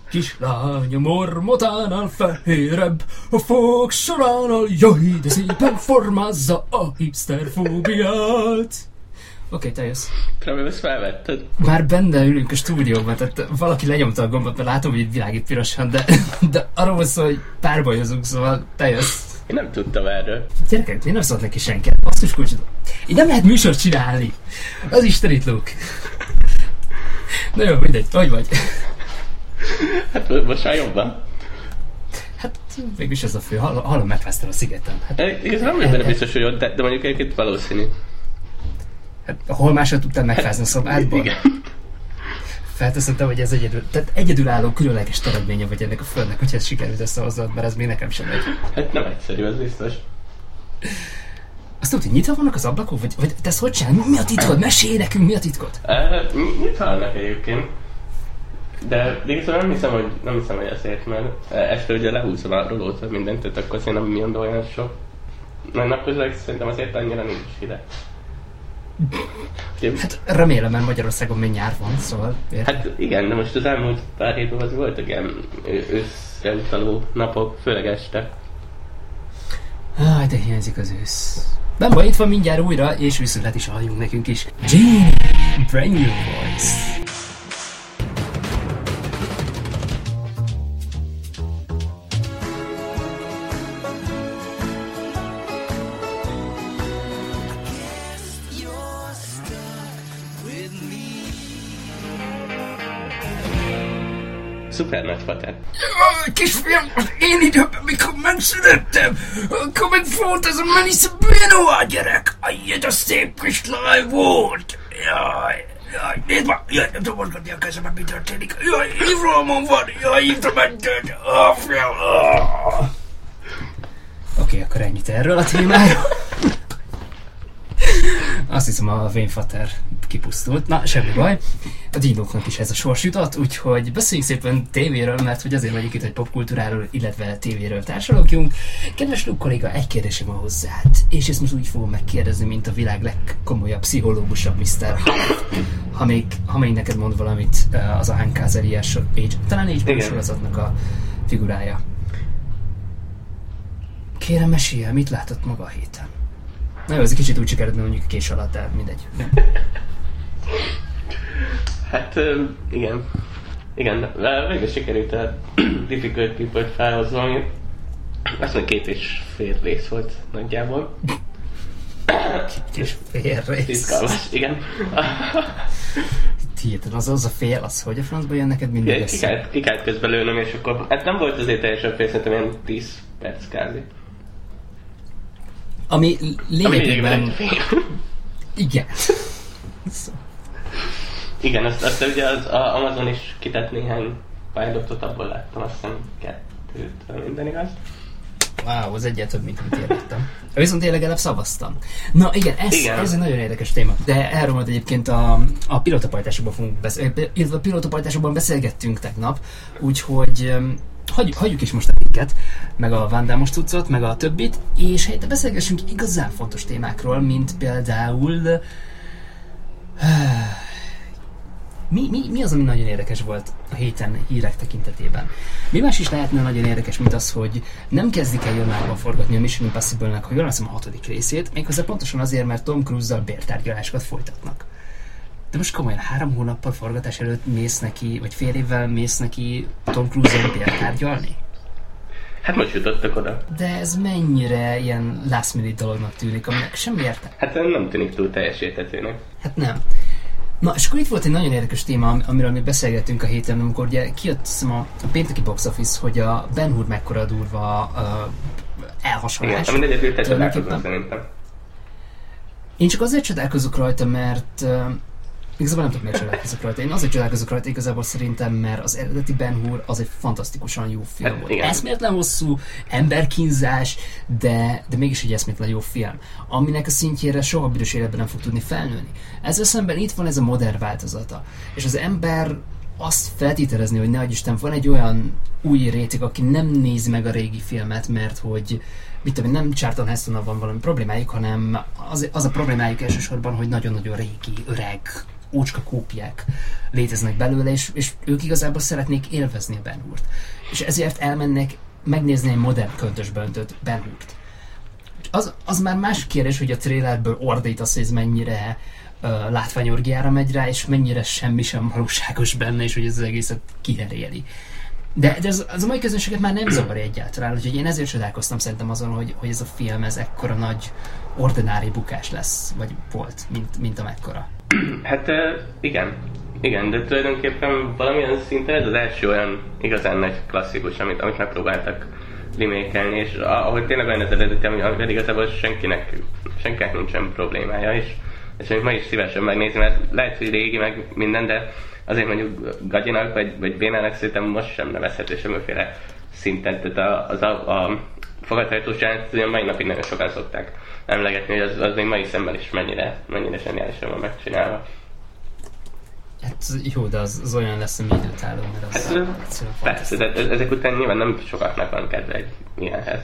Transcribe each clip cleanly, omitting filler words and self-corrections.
Kislány a mormotánál fehérebb, a fog soránál, jaj, de szépen formázza a hipsterfóbiát. Oké, te jössz. Remélem, ezt felvetted. Már benne ülünk a stúdióban, tehát valaki lenyomta a gombot, mert látom, hogy itt világít pirosan, de arról van szó, hogy párbajozunk, szóval te jössz. Én nem tudtam erről. Gyerekek, én nem szólt neki senki. Basszus kulcsot. Így nem lehet műsort csinálni. Az Istenit, Luke. Na jó, mindegy. Hogy vagy? Hát most már jobban. Hát végülis ez a fő. Hallom, megfáztam a szigeten. Hát, igazán nem vagyok benne biztos, hogy ott, de mondjuk egyébként valószínű. Hát hol másra tudtál megfázni a szobádból? Igen. Felteszem, hogy ez egyedülálló különleges eredménye vagy ennek a földnek, hogy ez sikerült összehoznod, mert ez még nekem sem megy. Hát nem egyszerű, ez biztos. Azt tudod, hogy nyitva vannak az ablakok? Vagy te ezt hogy csinálod? Mi a titkod? Mesélj nekünk, mi a titkod? Nyitva vannak egyébként. De igazából nem hiszem, hogy ezért, mert este ugye lehúzom a rolót, mindent, tehát akkor azért nem jön olyan sok. Mert napközben szerintem azért annyira nincs ide. Hát remélem, mert Magyarországon még nyár van, szóval... Hát igen, de most az elmúlt pár hétben az voltak ilyen őszre utaló napok, főleg este. De hiányzik az ősz. Nem baj, itt van mindjárt újra, és viszont is halljunk nekünk is. Gene, brand new voice. Szuper nagyfater. Kisfiam, az én időben, mikor megszülettem, akkor meg volt ez a Melissa Benoist gyerek. Ajj, a szép kislány volt. Jaj, nézd már, jaj, nem tudom mozgatni a kezemet, mi történik. Jaj, hívrohamon van, jaj, hívta mentőt. Fiam. Oké, akkor ennyit erről a témáról. Azt hiszem, a Vénfater kipusztult. Na, semmi baj. A dinóknak is ez a sors jutott, úgyhogy beszéljünk szépen tévéről, mert hogy azért vagyunk itt, hogy popkultúráról, illetve tévéről társalogjunk. Kedves Luke kolléga, egy kérdésem van hozzád, és ezt most úgy fogom megkérdezni, mint a világ legkomolyabb pszichológusabb Mr. Ha még neked mond valamit az a Uncaseriás, talán HBO sorozatnak a figurája. Kérem, mesélj el, mit látott maga a héten? Na jó, ez egy kicsit úgy sikerült, mondjuk kés alatt, de mindegy. Hát igen, végül sikerült a Difficult People-t felhozva, ami azt mondja 2,5 rész volt nagyjából. 2,5 rész? Izgalmas, igen. Hihetetlen, az a fél, az hogy a francba jön neked mindig össze? Ki kellett közben lőnöm, és akkor, hát nem volt azért teljesen fél, szerintem ilyen 10 perc kázi. Ami lényegében... Igen. Igen, azt ugye az Amazon is kitett néhány pilotot, abból láttam, azt hiszem 2-t, minden igaz. Wow, az egyet több, mint amit értettem. Viszont én legalább szavaztam. Na igen, ez egy nagyon érdekes téma. De erről majd egyébként a pilótapajtásokban fogunk beszélni, illetve a pilótapajtásokban beszélgettünk tegnap, úgyhogy hagyjuk is most a minket, meg a Vandámos cuccot, meg a többit, és helyette beszélgessünk igazán fontos témákról, mint például... Mi az, ami nagyon érdekes volt a héten hírek tekintetében? Mi más is lehetne nagyon érdekes, mint az, hogy nem kezdik el januárban forgatni a Mission Impossible-nek, ha jól hiszem, a 6. részét, méghozzá pontosan azért, mert Tom Cruise-zal bértárgyalásokat folytatnak. De most komolyan 3 hónappal forgatás előtt mész neki, vagy fél évvel mész neki Tom Cruise-zal bértárgyalni? Hát most jutottak oda. De ez mennyire ilyen last minute dolognak tűnik, aminek semmi értelme. Hát nem tűnik túl teljesítetőnek. Hát nem. Na, és akkor itt volt egy nagyon érdekes téma, amiről mi beszélgettünk a héten, amikor ugye kijött a pénteki box office, hogy a Ben Hur mekkora durva elhasalás. Igen, amit egyébként csodálkozom szerintem. Én csak azért csodálkozok rajta, mert igazából nem tudom, miért csodálkozok rajta. Én azért csodálkozok rajta igazából szerintem, mert az eredeti Ben Hur az egy fantasztikusan jó film hát, volt. Eszméletlen hosszú, emberkínzás, de mégis egy eszméletlen jó film, aminek a szintjére soha büdös életben nem fog tudni felnőni. Ezzel szemben itt van ez a modern változata. És az ember azt feltételezni, hogy ne adj Isten, van egy olyan új réteg, aki nem nézi meg a régi filmet, mert hogy mit tudom, nem Charlton Hestonnal van valami problémájuk, hanem az a problémájuk elsősorban, hogy nagyon-nagyon régi, öreg ócska kópiák léteznek belőle, és ők igazából szeretnék élvezni a Ben Hurt. És ezért elmennek megnézni egy modern köntösbe öntött Ben Hurt. Az már más kérdés, hogy a trailerből ordítasz, hogy ez mennyire látványorgiára megy rá, és mennyire semmi sem valóságos benne, és hogy ez az egészet kiheréli. De az a mai közönséget már nem zavarja egyáltalán, úgyhogy én ezért csodálkoztam szerintem azon, hogy ez a film ez ekkora nagy ordinári bukás lesz, vagy volt, mint amekkora. Hát igen, de tulajdonképpen valamilyen szinten ez az első olyan igazán nagy klasszikus, amit megpróbáltak remake-elni, és ahogy tényleg olyan az eredeti, amivel igazából senkinek nincsen problémája, és még ma is szívesen megnézni, mert lehet, hogy régi meg minden, de azért mondjuk gagyinak vagy bénának szerintem most sem nevezhető semmiféle szinten, tehát a fogadhajtós jelent, hogy a mai napig nagyon sokan szokták emlegetni, hogy az még mai szemmel is mennyire zseniálisan van megcsinálva. Hát jó, de az olyan lesz, ami időtálló, mert az egyszerűen persze, de ezek után nyilván nem sokaknak van kedve egy ilyenhez.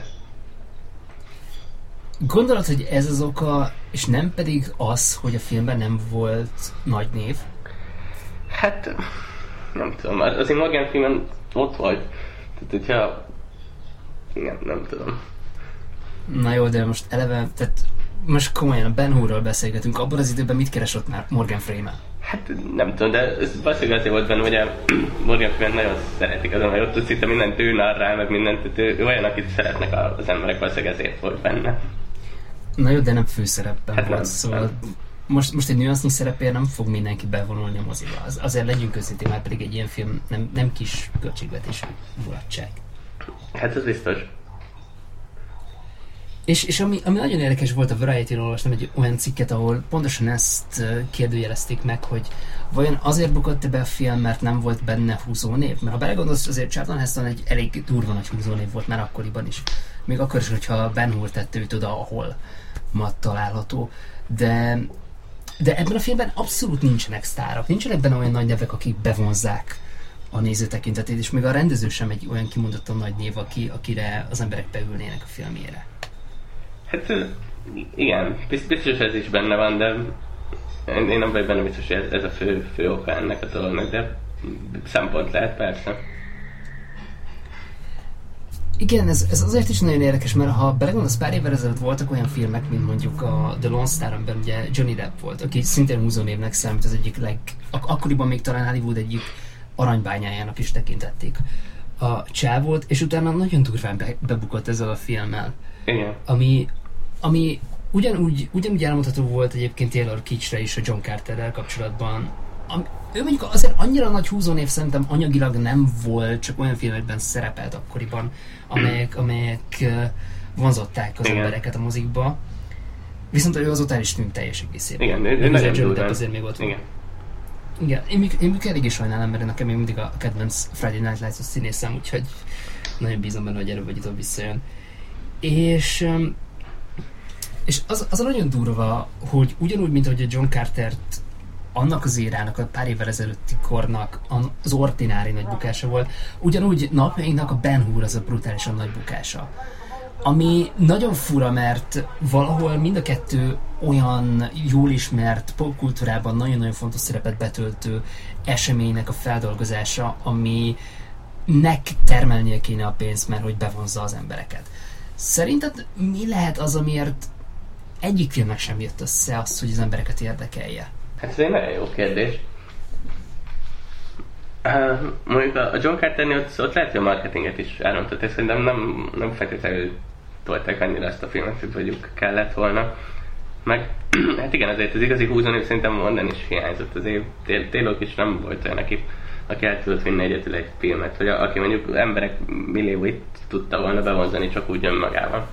Gondolod, hogy ez az oka, és nem pedig az, hogy a filmben nem volt nagy név? Hát, nem tudom, azért Morgan Freeman ott volt, tehát hogyha... Nem tudom. Na jó, de most eleve, tehát most komolyan a Ben Hurról beszélgetünk, abban az időben mit keresett már Morgan Freeman? Hát nem tudom, de ez valószínűleg azért volt benne, hogy a Morgan Freeman nagyon szeretik azon, hogy ott szinte mindent ő narrál, meg mindent, tehát ő olyan, akit szeretnek az emberek, valószínűleg ezért volt benne. Na jó, de nem főszerepben hát volt, nem, szóval nem. Most egy nüansznyi szerepére nem fog mindenki bevonulni a moziba. Azért legyünk őszintén, már pedig egy ilyen film nem kis költségvetésű mulatság. Hát ez biztos. És ami nagyon érdekes volt, a Variety-ről olvastam egy olyan cikket, ahol pontosan ezt kérdőjelezték meg, hogy vajon azért bukott be a film, mert nem volt benne húzónév? Mert ha belegondolsz, azért Charlton Heston egy elég durva nagy húzónév volt már akkoriban is. Még akkor is, hogyha Ben Hur tette őt oda, ahol ma található. De ebben a filmben abszolút nincsenek sztárok, nincsenek benne olyan nagy nevek, akik bevonzzák a néző tekintetét, és még a rendező sem egy olyan kimondottan nagy név, akire az emberek beülnének a filmjére. Hát igen, biztos ez is benne van, de én nem vagyok benne biztos, hogy ez a fő oka ennek a dolognak, de szempont lehet persze. Igen, ez azért is nagyon érdekes, mert ha belegondolsz, pár évvel ezelőtt voltak olyan filmek, mint mondjuk a The Lone Star, amiben ugye Johnny Depp volt, aki szintén húzónévnek számít, az egyik akkoriban még talán Hollywood egyik aranybányájának is tekintették a csávót, és utána nagyon durván bebukott ezzel a filmmel. Igen. Ami ugyanúgy elmondható volt egyébként Taylor Kitschre is a John Carterrel kapcsolatban. Ő mondjuk azért annyira nagy húzónév szerintem anyagilag nem volt, csak olyan filmekben szerepelt akkoriban, amelyek vonzották az embereket a mozikba. Viszont ő azután is tűnt teljes egészében. Igen, ő nagyon durván. Azért még ott van. Igen, én eléggé sajnálom, mert nekem még mindig a kedvenc Friday Night Lights-os színészem, úgyhogy nagyon bízom benne, hogy előbb vagy utóbb visszajön. És az nagyon durva, hogy ugyanúgy, mint ahogy a John Cartert annak az érának, a pár évvel ezelőtti kornak az ordinári nagy bukása volt, ugyanúgy napjainknak a Ben Hur az a brutálisan nagy bukása. Ami nagyon fura, mert valahol mind a kettő olyan jól ismert popkultúrában nagyon-nagyon fontos szerepet betöltő eseménynek a feldolgozása, aminek termelnie kéne a pénzt, mert hogy bevonzza az embereket. Szerinted mi lehet az, amiért egyik filmnek sem jött össze az, hogy az embereket érdekelje? Hát ez egy nagyon jó kérdés. Mondjuk a John Carternél ott lehet, hogy a marketinget is elrontották, szerintem nem feltétlenül tolták annyira ezt a filmet, hogy mondjuk kellett volna. Meg hát igen, azért az igazi húzónév szerintem onnan is hiányzott. Azért Taylor is nem volt olyan, aki el tudott vinni egyetül egy filmet, vagy aki mondjuk emberek millióit tudta volna bevonzani csak úgy önmagával.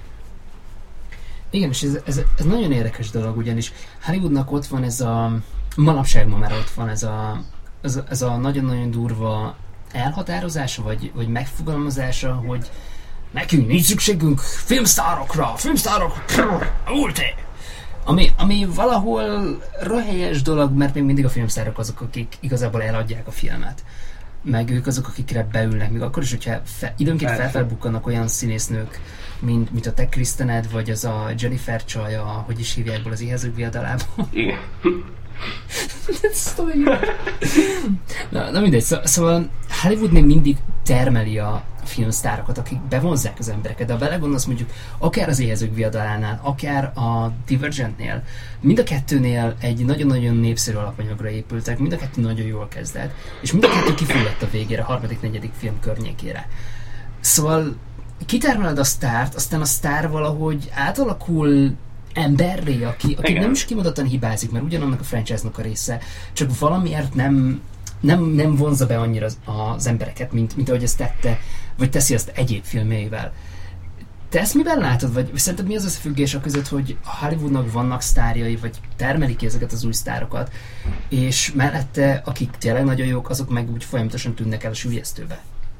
Igen, és ez nagyon érdekes dolog, ugyanis Hollywoodnak ott van ez a... Manapság ma már ott van ez a nagyon-nagyon durva elhatározása, vagy megfogalmazása, hogy nekünk nincs szükségünk filmsztárokra, ulti! Ami valahol röhelyes dolog, mert még mindig a filmsztárok azok, akik igazából eladják a filmet. Meg ők azok, akikre beülnek, még akkor is, hogyha időnként felbukkannak olyan színésznők, mint a te Krisztened, vagy az a Jennifer Csaj, hogy is hívják az Éhezők viadalában. Igen. Na mindegy, szóval Hollywood még mindig termeli a filmsztárokat, akik bevonzzák az embereket, de ha belegondolsz mondjuk akár az Éhezők viadalánál, akár a Divergentnél, mind a kettőnél egy nagyon-nagyon népszerű alapanyagra épültek, mind a kettő nagyon jól kezdett, és mind a kettő kifulladt a végére, a harmadik, negyedik film környékére. Szóval kitermeled a sztárt, aztán a sztár valahogy átalakul emberré, aki nem is kimondottan hibázik, mert ugyanannak a franchise-nak a része, csak valamiért nem vonza be annyira az embereket, mint ahogy ezt tette, vagy teszi azt egyéb filmjeivel. Te ezt miben látod, vagy szerinted mi az összefüggés a között, hogy a Hollywoodnak vannak sztárjai, vagy termelik ki ezeket az új sztárokat, és mellette, akik tényleg nagyon jók, azok meg úgy folyamatosan tűnnek el a sülyeztőbe?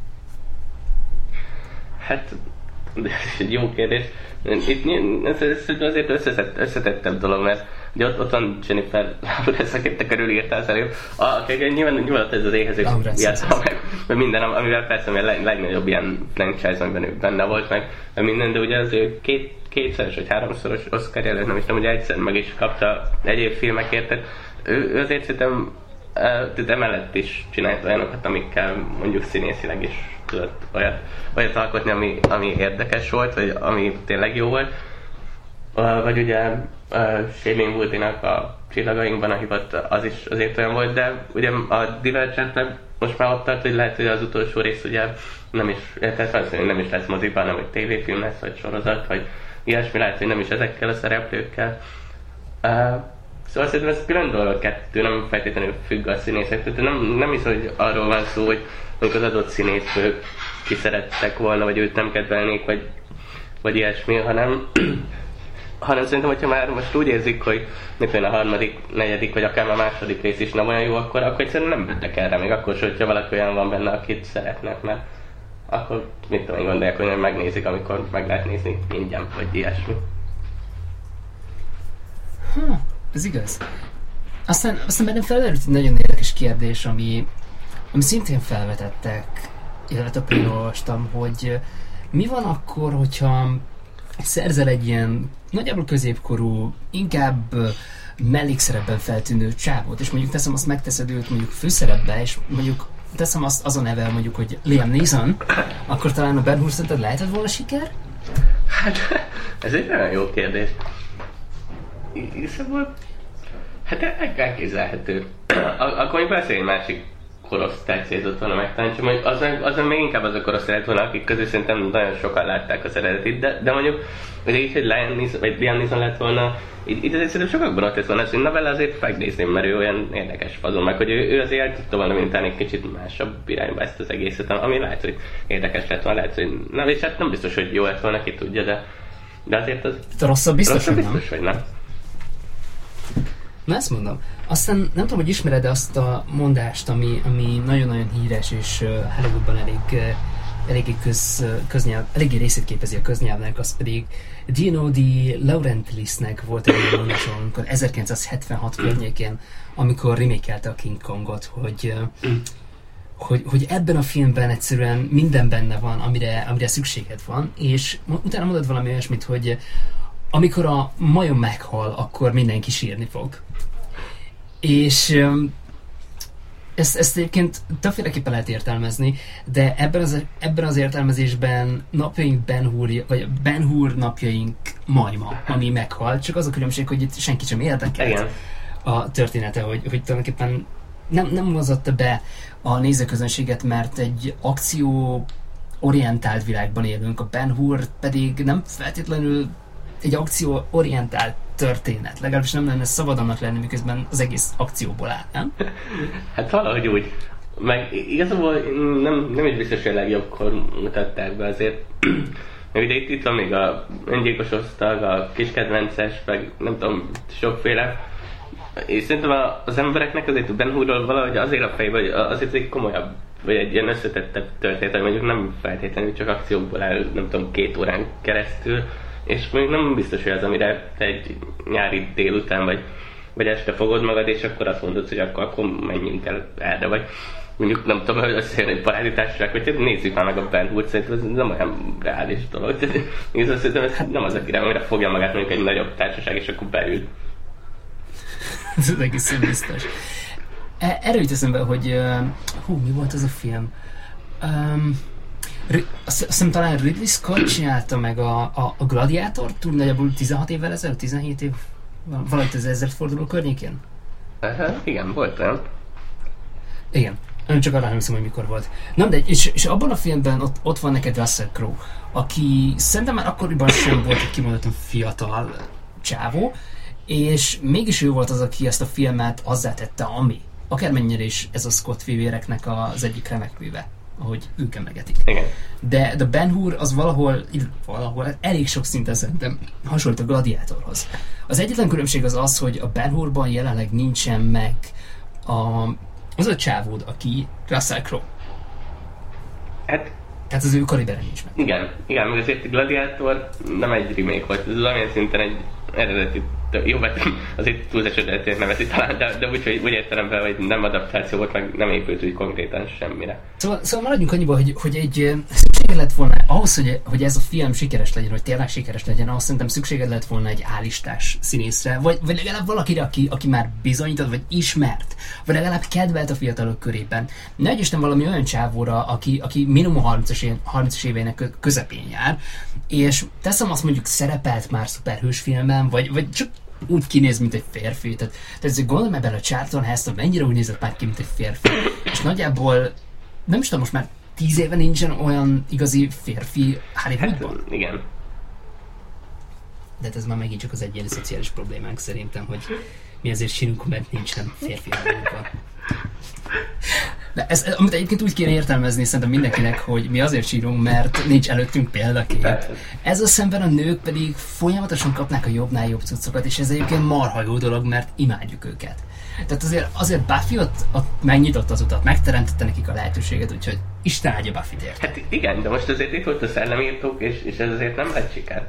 Hát, ez egy jó kérdés. Ez azért összetettebb dolog, mert ugye ott van Jennifer Lawrence, akit te körülírtál az előbb. Nyilván ez az Éhezők játszva meg, mert minden, amivel persze a legnagyobb ilyen franchise, amiben ő benne volt meg minden, de ugye az ő kétszeres vagy háromszoros Oscar jelölt, nem is tudom, ugye egyszer meg is kapta egyéb filmekért, tehát ő azért szerintem emellett is csinált olyanokat, amikkel mondjuk színészileg is tudott olyat alkotni, ami érdekes volt, vagy ami tényleg jó volt. Vagy ugye Shailene Woodley-nak a Csillagainkban a hivat, az is azért olyan volt, de ugye a Divergentben most már ott tart, hogy lehet, hogy az utolsó rész ugye nem is, tehát valószínűleg nem is lesz moziban, hanem hogy tévéfilm lesz, vagy sorozat, vagy ilyesmi, lehet, hogy nem is ezekkel a szereplőkkel. Szóval szerintem ez külön dolog, kettő nem feltétlenül függ a színészektől, nem hiszem, hogy arról van szó, hogy az adott színészből ki szerettek volna, vagy őt nem kedvelnék, vagy ilyesmi, hanem szerintem, hogyha már most úgy érzik, hogy a harmadik, negyedik, vagy akár a második rész is nem olyan jó, akkor egyszerűen nem mentek erre, még akkor sem, hogyha valaki olyan van benne, akit szeretnek, mert akkor mit tudom én gondolják, hogy megnézik, amikor meg lehet nézni ingyen, vagy ilyesmi. Ez igaz. Aztán bennem felmerült egy nagyon érdekes kérdés, ami szintén felvetettek, illetve többé olvastam, hogy mi van akkor, hogyha szerzel egy ilyen nagyjából középkorú, inkább mellékszerepben feltűnő csávót, és mondjuk teszem azt, megteszed őt mondjuk főszerepbe, és mondjuk teszem azt azon nevel mondjuk, hogy Liam Neeson, akkor talán a Ben Hur szerinted lehetett volna siker? Hát, ez egy nagyon jó kérdés. Szóval, hát elképzelhető. Akkor még persze egy másik korosztály célzott volna megtalálni, csak mondjuk azon még inkább az a korosztály lett volna, akik közül szerintem nagyon sokan látták az eredetit, de mondjuk, hogy így, hogy Liam Neeson lett volna, itt azért szerintem sokakban ott lett volna, hogy na vele azért megnézném, mert ő olyan érdekes fazon, meg hogy ő azért el tudta volna mintani egy kicsit másabb irányba ezt az egészet, ami lehet, hogy érdekes lett volna, lehet, hogy na, és hát nem biztos, hogy jó lett volna, ki tudja, de azért az... De rosszabb biztos, hogy nem. Na ezt mondom. Aztán nem tudom, hogy ismered azt a mondást, ami nagyon-nagyon híres, és Hollywoodban eléggé részét képezi a köznyelvnek, az pedig Dino De Laurentiisnek volt egy mondás, amikor 1976 környékén, amikor remake-elte a King Kongot, hogy ebben a filmben egyszerűen minden benne van, amire szükséged van, és utána mondod valami olyasmit, hogy amikor a majom meghal, akkor mindenki sírni fog. És ezt egyébként többféleképpen lehet értelmezni, de ebben az értelmezésben napjaink Ben Hur napjaink majma, ami meghal, csak az a különbség, hogy itt senki sem érdekelt a története, hogy tulajdonképpen nem mozotta be a nézőközönséget, mert egy akcióorientált világban élünk, a Ben Hur pedig nem feltétlenül egy akcióorientált történet. Legalábbis nem lenne szabad annak lenni, miközben az egész akcióból áll, nem? Hát valahogy úgy. Meg igazából nem is biztos, hogy a legjobbkor mutatták be azért. Meg ugye itt van még a öngyilkos osztag, a kiskedvences, meg nem tudom, sokféle. És szerintem az embereknek azért a Ben Hurról valahogy azért a fejben, hogy azért egy komolyabb, vagy egy ilyen összetettebb történet, hogy mondjuk nem feltétlenül csak akciókból áll, nem tudom, 2 órán keresztül. És még nem biztos, hogy az, amire te egy nyári délután vagy este fogod magad, és akkor azt mondod, hogy akkor menjünk el erre, vagy mondjuk nem tudom, hogy összejön egy baráti társaság, hogy nézzük már meg a Ben Hurt, szerintem ez nem olyan reális dolog. Szerintem ez nem az, amire fogja magát mondjuk egy nagyobb társaság, és akkor beül. Ez egészen biztos. Erről jut eszembe, hogy mi volt ez a film? Azt hiszem talán Ridley Scott csinálta meg a Gladiátort, túl nagyjából 16 évvel ezelőtt, 17 év, valahogy az 1000 forduló környékén? Igen, volt olyan. Igen. Ön csak arra hiszem, hogy mikor volt. Na, de és abban a filmben ott van neked Russell Crowe, aki szerintem már akkoriban sem volt egy kimondottan fiatal csávó, és mégis ő volt az, aki ezt a filmet azzá tette, ami. Akármennyire is ez a Scott fivéreknek az egyik remek műve, ahogy ők emlegetik. Igen. De Ben Hur az valahol elég sok szinten szerintem hasonlít a Gladiátorhoz. Az egyetlen különbség az, hogy a Ben Hurban jelenleg nincsen meg az a csávód, aki Russell Crowe. Hát... Tehát az ő kaliberen nincs meg. Igen, meg azért a Gladiátor nem egy remake volt, ez valamilyen szinten egy eredeti, jó, mert azért túlzás ötletért nevezi talán, de úgy értelemben, hogy nem adaptáció volt, meg nem épült úgy konkrétan semmire. Szóval maradjunk annyiba, hogy egy szükséged lett volna ahhoz, hogy ez a film sikeres legyen, hogy tényleg sikeres legyen, ahhoz szerintem szükséged lett volna egy állistás színészre, vagy legalább valakire, aki már bizonyított, vagy ismert, vagy legalább kedvelt a fiatalok körében. Ne Isten valami olyan csávóra, aki minimum 30-as éveinek közepén jár, és teszem azt mondjuk szerepelt már szuperhős filmben, vagy csak úgy kinéz, mint egy férfi. Tehát ezért gondolom ebben a Charlton Heston mennyire úgy nézett már ki, mint egy férfi. És nagyjából, nem is tudom, most már 10 éve nincsen olyan igazi férfi Hollywoodban. Hát, igen. De ez már megint csak az egyéni szociális problémánk szerintem, hogy mi azért sírunk, mert nincs nem férfi Hollywoodban. De amit egyébként úgy kéne értelmezni szerintem mindenkinek, hogy mi azért sírunk, mert nincs előttünk példakép. Ezzel szemben a nők pedig folyamatosan kapnák a jobbnál jobb cuccokat, és ez egyébként marha jó dolog, mert imádjuk őket. Tehát azért Buffy ott megnyitotta az utat, megteremtette nekik a lehetőséget, úgyhogy Isten áldja Buffyt érte. Hát igen, de most azért itt volt a szellemírtók, és ez azért nem lett siker.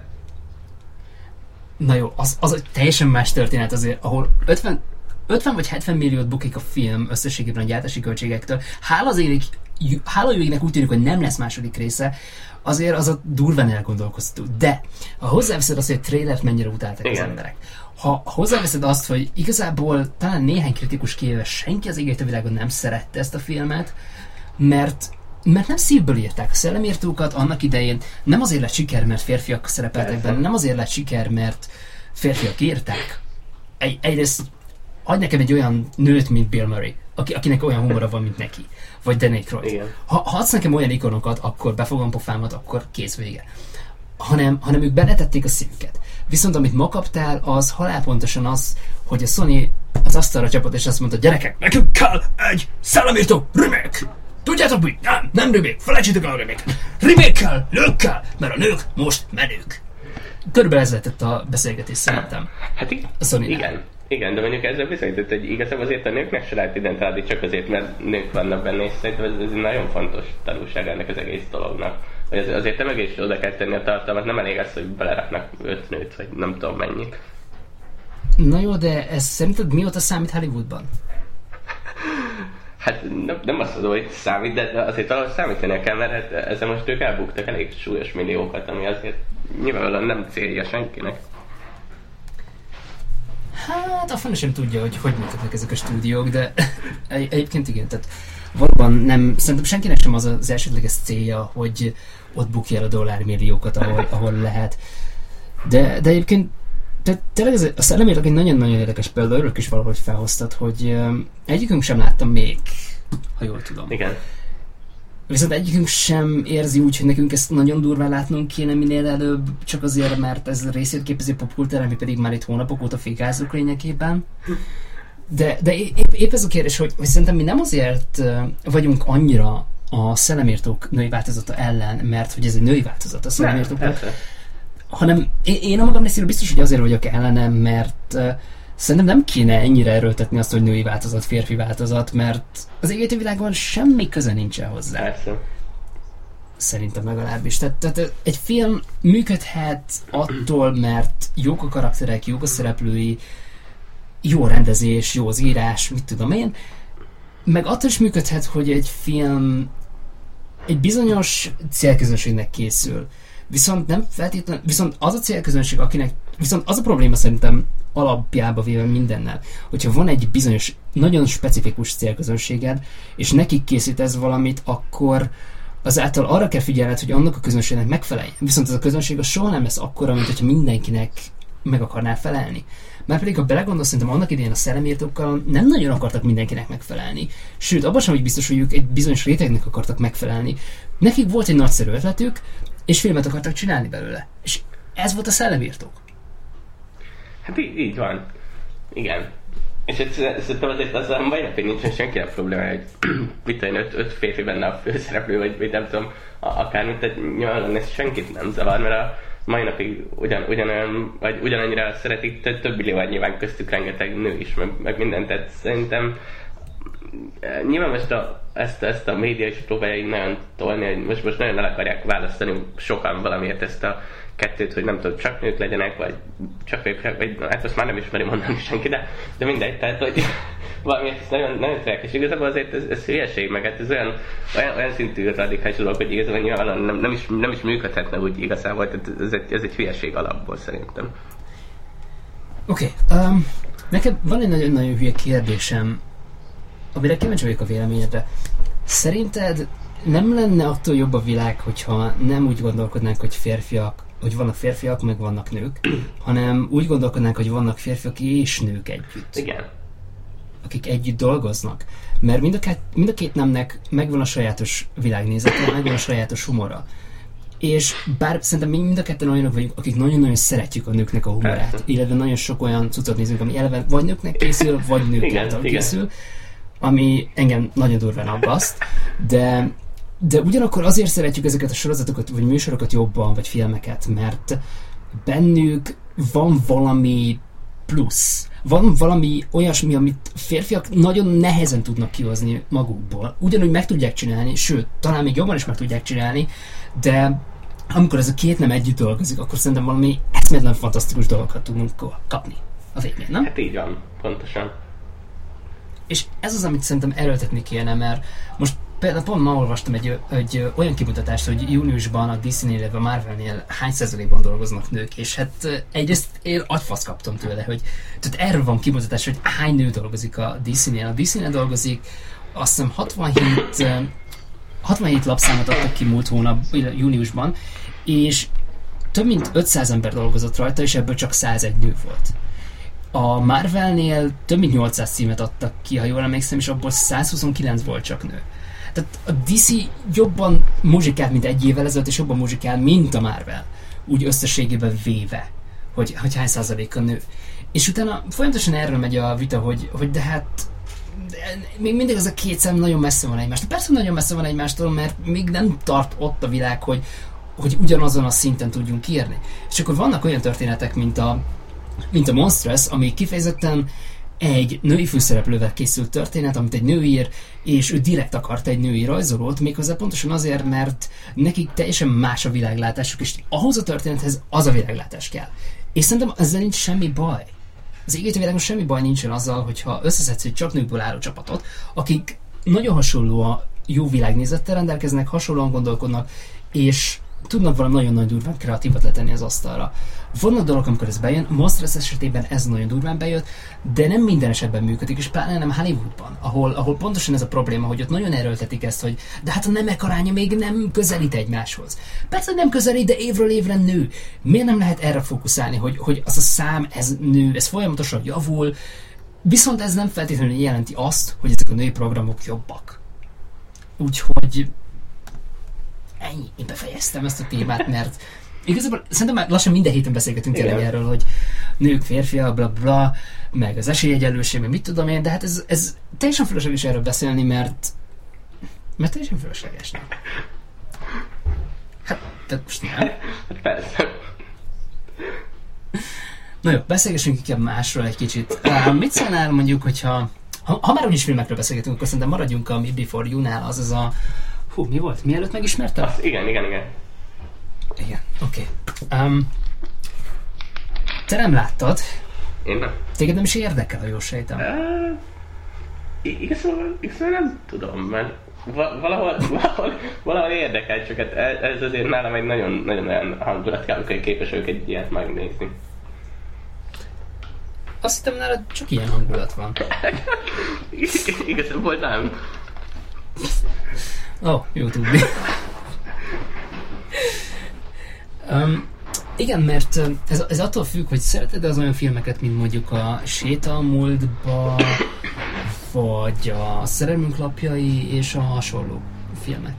Na jó, az teljesen más történet azért, ahol 50 vagy 70 milliót bukik a film összességében a gyártási költségektől. Hála jöjjének úgy tűnik, hogy nem lesz második része, azért az a durván elgondolkoztató. De ha hozzáveszed azt, hogy a trailert mennyire utáltak az emberek, ha hozzáveszed azt, hogy igazából talán néhány kritikus kivéve senki az égét a világon nem szerette ezt a filmet, mert nem szívből írták a szellemírtókat annak idején, nem azért lett siker, mert férfiak szerepeltek benne, nem azért lett siker, mert férfiak írták. Egyrészt adj nekem egy olyan nőt, mint Bill Murray, akinek olyan humora van, mint neki. Vagy Danny Croyd. Ha adsz nekem olyan ikonokat, akkor befogom pofámat, akkor kész vége. Hanem ők beletették a színüket. Viszont amit ma kaptál, az halálpontosan az, hogy a Sony az asztalra csapott, és azt mondta, gyerekek, nekünk kell egy szellemírtó remake! Tudjátok mi? Nem remake, felejtsétek el a remake! Remake kell, nők kell, mert a nők most menők. Körülbelül ez lehetett a beszélgetés szerintem. Hát igen, de mondjuk ezzel bizonyított, hogy igazából azért a nőknek se lehet identitálni csak azért, mert nők vannak benne, és szerintem ez egy nagyon fontos tanulság ennek az egész dolognak. Hogy azért te meg is oda kell tenni a tartalmat, nem elég az, hogy beleraknak 5 nőt, vagy nem tudom mennyit. Na jó, de ez szerinted mióta számít Hollywoodban? Hát nem azt mondom, hogy számít, de azért valahogy számítani kell, mert ezzel most ők elbuktak elég súlyos milliókat, ami azért nyilvánvalóan nem célja senkinek. Hát a fene sem tudja, hogy működnek ezek a stúdiók, de egyébként igen, tehát valóban nem, szerintem senkinek sem az elsődleges célja, hogy ott bukja el a dollármilliókat, ahol lehet. De egyébként tényleg a szellemírtók egy nagyon-nagyon érdekes példa, örülök is valahogy felhoztad, hogy egyikünk sem láttam még, ha jól tudom. Igen. Viszont egyikünk sem érzi úgy, hogy nekünk ezt nagyon durván látnunk kéne minél előbb, csak azért, mert ez részét képezi a popkultúrának, mi pedig már itt hónapok óta fékázunk lényegében. De épp ez a kérdés, hogy szerintem mi nem azért vagyunk annyira a szellemírtók női változata ellen, mert hogy ez egy női változat a szellemírtóknak, hanem én a magam részéről biztos, hogy azért vagyok ellenem, mert szerintem nem kéne ennyire erőltetni azt, hogy női változat, férfi változat, mert az égéti világban semmi köze nincsen hozzá. Persze. Szerintem legalábbis. Tehát egy film működhet attól, mert jók a karakterek, jók a szereplői, jó a rendezés, jó az írás, mit tudom én, meg attól is működhet, hogy egy film egy bizonyos célközönségnek készül. Viszont nem feltétlenül, viszont az a célközönség, akinek Viszont az a probléma szerintem alapjába véve mindennel, hogyha van egy bizonyos, nagyon specifikus célközönséged, és nekik készítesz valamit, akkor azáltal arra kell figyelned, hogy annak a közönségnek megfeleljen. Viszont ez a közönség az soha nem lesz akkora, mint hogyha mindenkinek meg akarnál felelni. Márpedig, ha belegondolsz, szerintem annak idején a szellemírtókkal nem nagyon akartak mindenkinek megfelelni. Sőt, abban sem, hogy biztos, hogy ők egy bizonyos rétegnek akartak megfelelni. Nekik volt egy nagyszerű ötletük, és filmet akartak csinálni belőle. És ez volt a szellemírtók. Hát így van. Igen. És szerintem azért azzal mai napig nincsen senkinek probléma, hogy mit tudom, 5 férfi benne a főszereplő, vagy nem tudom, akármit, tehát nyilván ez senkit nem zavar, mert a mai napig ugyanolyan, vagy ugyanannyira szeretik, több millió nyilván köztük rengeteg nő is, meg mindent, tehát szerintem nyilván most ezt a média is próbálja így nagyon tolni, hogy most nagyon el akarják választani sokan valamiért ezt a kettőt, hogy nem tudom, csak nők legyenek, vagy csak nők, vagy hát azt már nem ismeri mondani senki, de mindegy, tehát hogy valamiért ez nagyon, nagyon trek, és igazából azért ez hülyeség, meg hát ez olyan szintű radikális dolog, hogy igazából nyilván nem is működhetne úgy igazából, tehát ez egy hülyeség alapból szerintem. Oké, neked van egy nagyon-nagyon hülye kérdésem, amire kíváncsi vagyok a véleményedre. Szerinted nem lenne attól jobb a világ, hogyha nem úgy gondolkodnánk, hogy vannak férfiak, meg vannak nők, hanem úgy gondolkodnánk, hogy vannak férfiak és nők együtt. Igen. Akik együtt dolgoznak. Mert mind a két nemnek megvan a sajátos világnézete, megvan a sajátos humora. És bár szerintem mi mind a ketten olyanok vagyunk, akik nagyon-nagyon szeretjük a nőknek a humorát, illetve nagyon sok olyan cuccot nézünk, ami eleve vagy nőknek készül, vagy nők által készül, ami engem nagyon durván aggaszt, de ugyanakkor azért szeretjük ezeket a sorozatokat, vagy műsorokat jobban, vagy filmeket, mert bennük van valami plusz. Van valami olyasmi, amit férfiak nagyon nehezen tudnak kihozni magukból. Ugyanúgy meg tudják csinálni, sőt, talán még jobban is meg tudják csinálni, de amikor ez a két nem együtt dolgozik, akkor szerintem valami eszméletlen fantasztikus dolgokat tudunk kapni a végén, nem? Hát így van, pontosan. És ez az, amit szerintem erőltetni kéne, mert most például pont ma olvastam egy olyan kimutatást, hogy júniusban a Disney-nél, illetve a Marvel-nél hány százalékban dolgoznak nők, és hát egyrészt én agyfasz kaptam tőle, hogy tehát erről van kimutatás, hogy hány nő dolgozik a Disney-nél. A Disney-nél dolgozik, azt hiszem 67 lapszámot adtak ki múlt hónap, júniusban, és több mint 500 ember dolgozott rajta, és ebből csak 101 nő volt. A Marvelnél több mint 800 címet adtak ki, ha jól emlékszem, és abból 129 volt csak nő. Tehát a DC jobban muzsikál, mint egy évvel ezelőtt, és jobban muzsikál, mint a Marvel. Úgy összességében véve, hogy hány százaléka nő. És utána folyamatosan erről megy a vita, hogy de hát még mindig az a két szem nagyon messze van egymástól. Persze nagyon messze van egymástól, mert még nem tart ott a világ, hogy ugyanazon a szinten tudjunk írni. És akkor vannak olyan történetek, mint a Monstrous, ami kifejezetten egy női főszereplővel készült történet, amit egy nő ír, és ő direkt akart egy női rajzolót, méghozzá pontosan azért, mert nekik teljesen más a világlátásuk, és ahhoz a történethez az a világlátás kell. És szerintem ezzel nincs semmi baj. Az égétő világon semmi baj nincsen azzal, hogyha összeszedsz egy csak nőkből álló csapatot, akik nagyon hasonló a jó világnézettel rendelkeznek, hasonlóan gondolkodnak, és tudnak valami nagyon-nagyon durván kreatívat letenni az asztalra. Vannak dolgok, amikor ez bejön, Monsters esetében ez nagyon durván bejött, de nem minden esetben működik, és pláne nem Hollywoodban, ahol pontosan ez a probléma, hogy ott nagyon erőltetik ezt, hogy de hát a nemek aránya még nem közelít egymáshoz. Persze nem közelít, de évről évre nő. Miért nem lehet erre fókuszálni, hogy az a szám, ez nő, ez folyamatosan javul, viszont ez nem feltétlenül jelenti azt, hogy ezek a női programok jobbak. Úgyhogy ennyi, én befejeztem ezt a témát, mert igazából szerintem már lassan minden héten beszélgetünk tényleg erről, hogy nők, férfiak, bla bla, meg az esélyegyenlőség, meg mit tudom én, de hát ez teljesen fölösleges erről beszélni, mert teljesen fölösleges, nem? Hát, tehát most nem. Hát persze. Na jó, beszélgessünk inkább másról egy kicsit. Mit szólnál mondjuk, hogyha ha már úgyis filmekről beszélgetünk, akkor szerintem maradjunk a Me Before You-nál, az a mi volt? Mielőtt megismerted? Igen. Igen, oké. Te nem láttad? Én nem. Téged nem is érdekel, ha jól sejtem. Igazából nem tudom, mert valahol érdekel, csak hát ez azért nálam egy nagyon olyan hangulat kell, hogy képes ők egy ilyet megnézni. azt hittem nálad csak ilyen hangulat van. Igazából nem. Jó tudni. Igen, mert ez attól függ, hogy szereted az olyan filmeket, mint mondjuk a Séta a múltba, vagy a Szerelmünk lapjai és a hasonló filmek.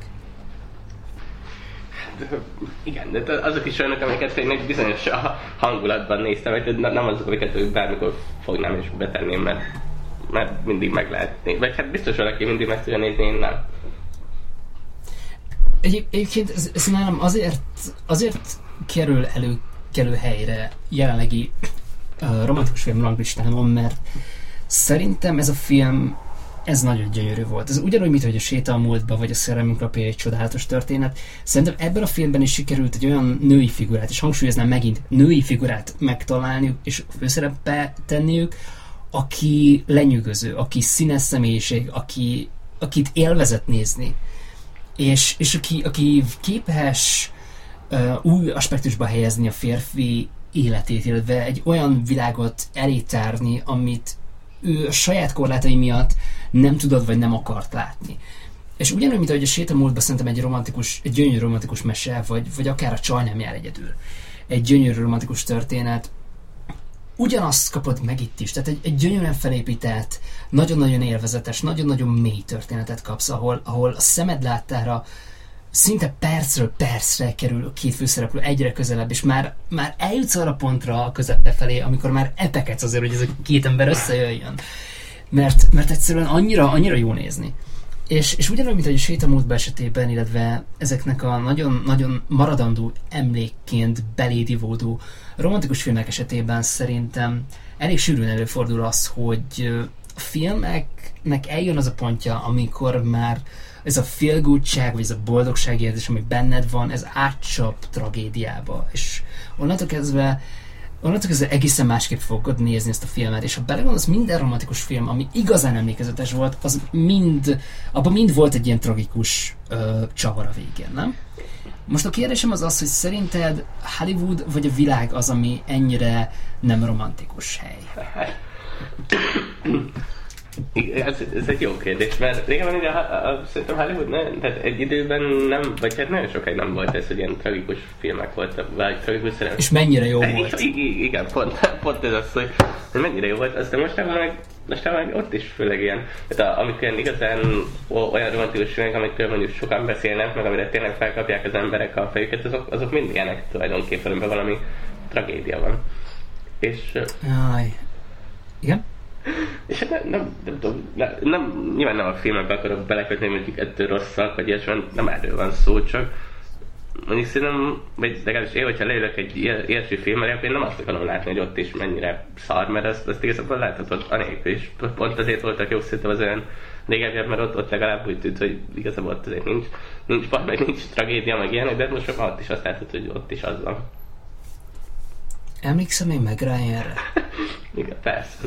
Igen, de azok is olyanok, amiket tényleg bizonyos a hangulatban néztem, vagy nem azok, amiket bármikor fognám és betenném, mert mindig meg lehet nézni. Vagy hát biztos valaki mindig meg tudja nézni, én nem. Egyébként ez nálam azért kerül előkelő helyre jelenlegi romantikus film ranglistámon, mert szerintem ez a film ez nagyon gyönyörű volt. Ez ugyanúgy, mint hogy a Séta a múltba, vagy a Szerelmünk lapja egy csodálatos történet. Szerintem ebben a filmben is sikerült egy olyan női figurát, és hangsúlyoznám megint, női figurát megtalálniuk, és főszerepbe tenniük, aki lenyűgöző, aki színes személyiség, akit élvezet nézni. És aki képes új aspektusba helyezni a férfi életét, illetve egy olyan világot elétárni, amit ő a saját korlátai miatt nem tudod, vagy nem akart látni. És ugyanúgy, mint ahogy a Séta múltban szerintem egy gyönyörű romantikus mese, vagy akár a Csaj nem jár egyedül. Egy gyönyörű romantikus történet. Ugyanazt kapod meg itt is. Tehát egy gyönyörűen felépített, nagyon-nagyon élvezetes, nagyon-nagyon mély történetet kapsz, ahol a szemed láttára szinte percről percre kerül a két főszereplő egyre közelebb, és már eljutsz arra pontra a közepe felé, amikor már epekedsz azért, hogy ez a két ember összejöjjön. Mert egyszerűen annyira jó nézni. És ugyanúgy, mint ahogy a Séta múltba esetében, illetve ezeknek a nagyon maradandó emlékként belédivódó romantikus filmek esetében szerintem elég sűrűn előfordul az, hogy a filmeknek eljön az a pontja, amikor már ez a feel-goodság, vagy ez a boldogságérzés, ami benned van, ez átcsap tragédiába. És onnantól kezdve egészen másképp fogod nézni ezt a filmet, és ha belegondolsz, minden romantikus film, ami igazán emlékezetes volt, abban mind volt egy ilyen tragikus csavar a végén, nem? Most a kérdésem az, hogy szerinted Hollywood vagy a világ az, ami ennyire nem romantikus hely? Ez egy jó kérdés, mert régen szerintem Hollywood tehát egy időben nem, vagy hát nagyon sokáig nem volt ez, hogy ilyen tragikus filmek voltak, vagy tragikus szerelem. És mennyire jó volt? Igen, pont ez az, hogy mennyire jó volt, aztán mostában meg ott is főleg ilyen, tehát amikor ilyen igazán olyan romantikus filmek, amikről mondjuk sokan beszélnek, meg amire tényleg felkapják az emberek a fejüket, azok mind ilyenek tulajdonképpen, amiben valami tragédia van. És... Igen? És nem, nyilván nem a filmekbe akarok belekötni, mondjuk ettől rosszak, vagy ilyesmi, nem erről van szó, csak mondjuk szerintem, vagy legalábbis én, hogyha leülök egy ilyesmi filmre, akkor én nem azt akarom látni, hogy ott is mennyire szar, mert azt igazából láthatod anélkül is. Pont azért voltak jók szerintem az olyan régebben, mert ott legalább úgy tűnt, hogy igazából ott azért nincs baj, meg nincs tragédia, meg ilyenek, de most már ott is azt látod, hogy ott is az van. Emlékszem én meg Ryanre? Igen, persze.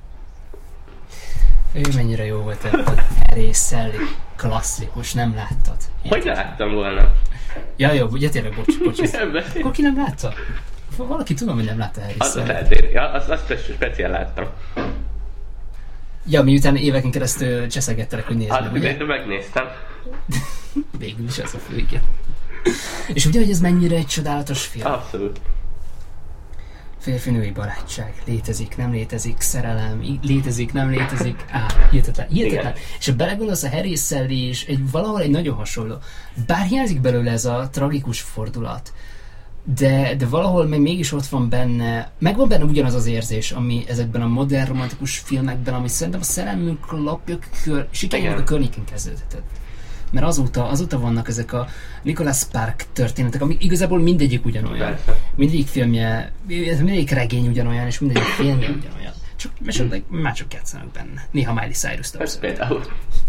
Ő mennyire jó volt ebben a Harry Sally klasszikus, nem láttad? Hogy láttam volna? Ja, jó, ugye tényleg, bocs. Akkor ki nem látta? Valaki tudom, hogy nem látta Harry Sally. Azt speciál láttam. Ja, miután éveken keresztül cseszegettelek, hogy nézd meg, ugye? Megnéztem. Végül is az a fő, igen. És ugye, hogy ez mennyire egy csodálatos film? Abszolút. Férfi-női barátság. Létezik, nem létezik, szerelem, létezik, nem létezik. Hihetetlen. És ha belegondolsz, a Harry Sally is valahol egy nagyon hasonló. Bár hiányzik belőle ez a tragikus fordulat, de valahol mégis ott van benne, megvan benne ugyanaz az érzés, ami ezekben a modern romantikus filmekben, ami szerintem a Szerelmünk lapja sikerült a környékén kezdődhetett. Mert azóta vannak ezek a Nicholas Spark történetek, amik igazából mindegyik ugyanolyan. Mindegyik filmje, mindegyik regény ugyanolyan, és mindegyik filmje ugyanolyan. Csak esetleg mások játszanak benne. Néha Miley Cyrus többször. Például.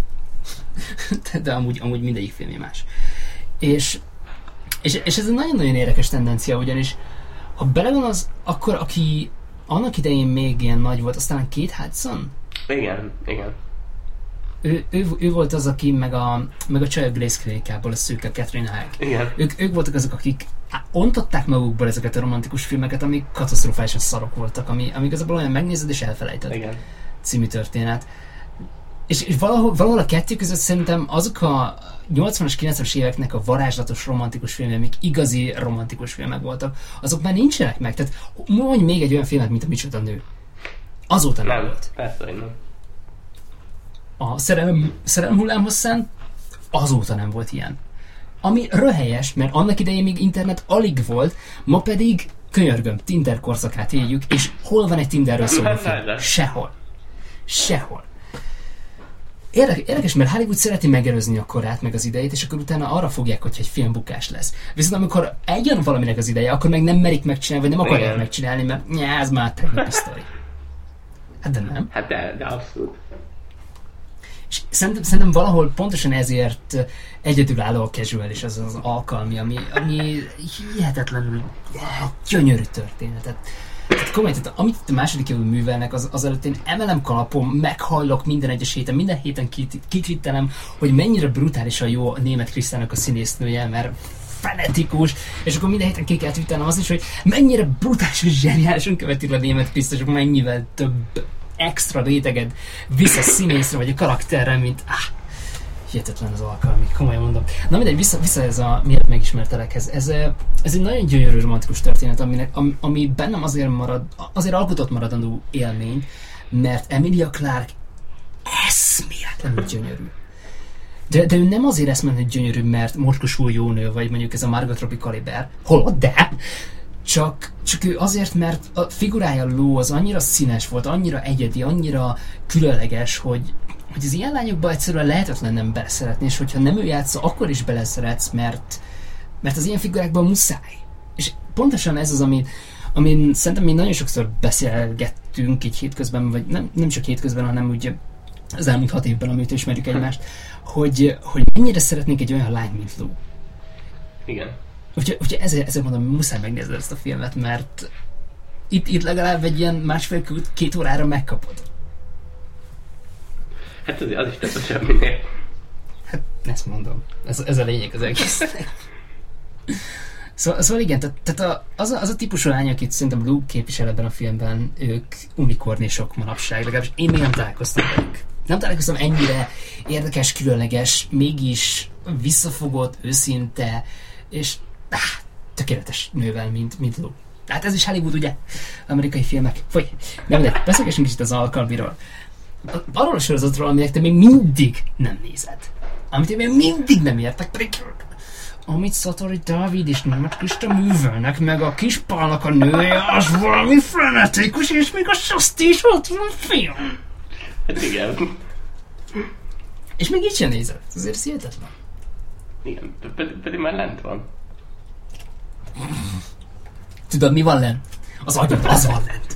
De amúgy mindegyik filmje más. És ez egy nagyon-nagyon érdekes tendencia, ugyanis ha belegondolsz, akkor aki annak idején még ilyen nagy volt, aztán Kate Hudson? Igen. ő volt az, aki meg a csaj a Blaze klinikából, a szőke Catherine Hag. Igen. Ők voltak azok, akik ontották magukból ezeket a romantikus filmeket, amik katasztrofálisan szarok voltak, ami igazából olyan megnézed és elfelejted. Igen. Című történet. És valahol a kettő között szerintem azok a 80-as, 90-as éveknek a varázslatos romantikus filmek, amik igazi romantikus filmek voltak, azok már nincsenek meg. Tehát mondj még egy olyan filmet, mint a Micsoda nő. Azóta nem volt. Persze, hogy nem. A szerelem hullámhosszán azóta nem volt ilyen. Ami röhelyes, mert annak idején még internet alig volt, ma pedig könyörgöm, Tinder korszakát éljük, és hol van egy Tinderről szóló film? Sehol. Érdekes, mert Hollywood szereti megelőzni a korát, meg az idejét, és akkor utána arra fogják, hogy egy film bukás lesz. Viszont amikor eljön valaminek az ideje, akkor meg nem merik megcsinálni, vagy nem akarják megcsinálni, mert ez már tegnapi sztori. Hát de nem. Hát de abszolút. És szerintem valahol pontosan ezért egyedülálló a casual és az alkalmi, ami hihetetlenül gyönyörű történet. Tehát komolyan, amit itt a második évben művelnek, az előtt én emelem kalapom, meghajlok minden egyes héten, minden héten kitwittelem, hogy mennyire brutálisan jó a Németh Krisztának a színésznője, mert fenetikus, és akkor minden héten ki kell twittelnem azt is, hogy mennyire brutális és zseniálisan követik a Németh Kriszt, és akkor mennyivel több extra réteged visz a színészre, vagy a karakterre, mint hihetetlen az alkalmi, komolyan mondom. Na mindegy, vissza ez a miért megismertelekhez. Ez egy nagyon gyönyörű romantikus történet, ami bennem azért alkotott maradandó élmény, mert Emilia Clarke eszméletlenül gyönyörű. De ő nem azért eszméletlenül gyönyörű, mert mocskosul jó nő, vagy mondjuk ez a Margot Robbie kaliber, holott, de csak ő azért, mert a figurája Lou az annyira színes volt, annyira egyedi, annyira különleges, hogy az ilyen lányokba egyszerűen lehetetlen nem beleszeretni, és hogyha nem ő játsza, akkor is beleszeretsz, mert az ilyen figurákban muszáj. És pontosan ez az, amin szerintem mi nagyon sokszor beszélgettünk így hétközben, vagy nem csak hétközben, hanem úgy az elmúlt 6 évben, amit ismerjük egymást, hogy mennyire szeretnék egy olyan lány, mint Lou. Igen. Úgyhogy ezért mondom, muszáj megnézni ezt a filmet, mert itt legalább egy ilyen 1,5-2 órára megkapod. Hát az is tesz a semminél. Hát ezt mondom. Ez a lényeg az egésznek. Szóval igen, tehát az a típusú lány, akit szerintem Lou képvisel ebben a filmben, ők unikornisok manapság, legalábbis én még nem találkoztam velük. Nem találkoztam ennyire érdekes, különleges, mégis visszafogott, őszinte, és tökéletes nővel, mint Lou. Hát ez is Hollywood, ugye? Amerikai filmek. Nem, de beszélgessünk kicsit az alkalmiról. Arról a sorozatról, aminek te még mindig nem nézed. Amit én még mindig nem értek, pedig amit Szatori Dávid és Németh Krista művelnek, meg a Kispálnak a nője, az valami frenetikus, és még a Saszti is ott van film. Hát igen. És még így sem nézed. Azért ez hihetetlen. Igen, pedig már lent van. Tudod, mi van lent? Az agyad, az van lent.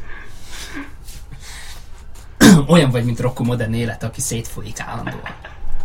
Olyan vagy, mint Rocco modern élet, aki szétfolyik állandóan.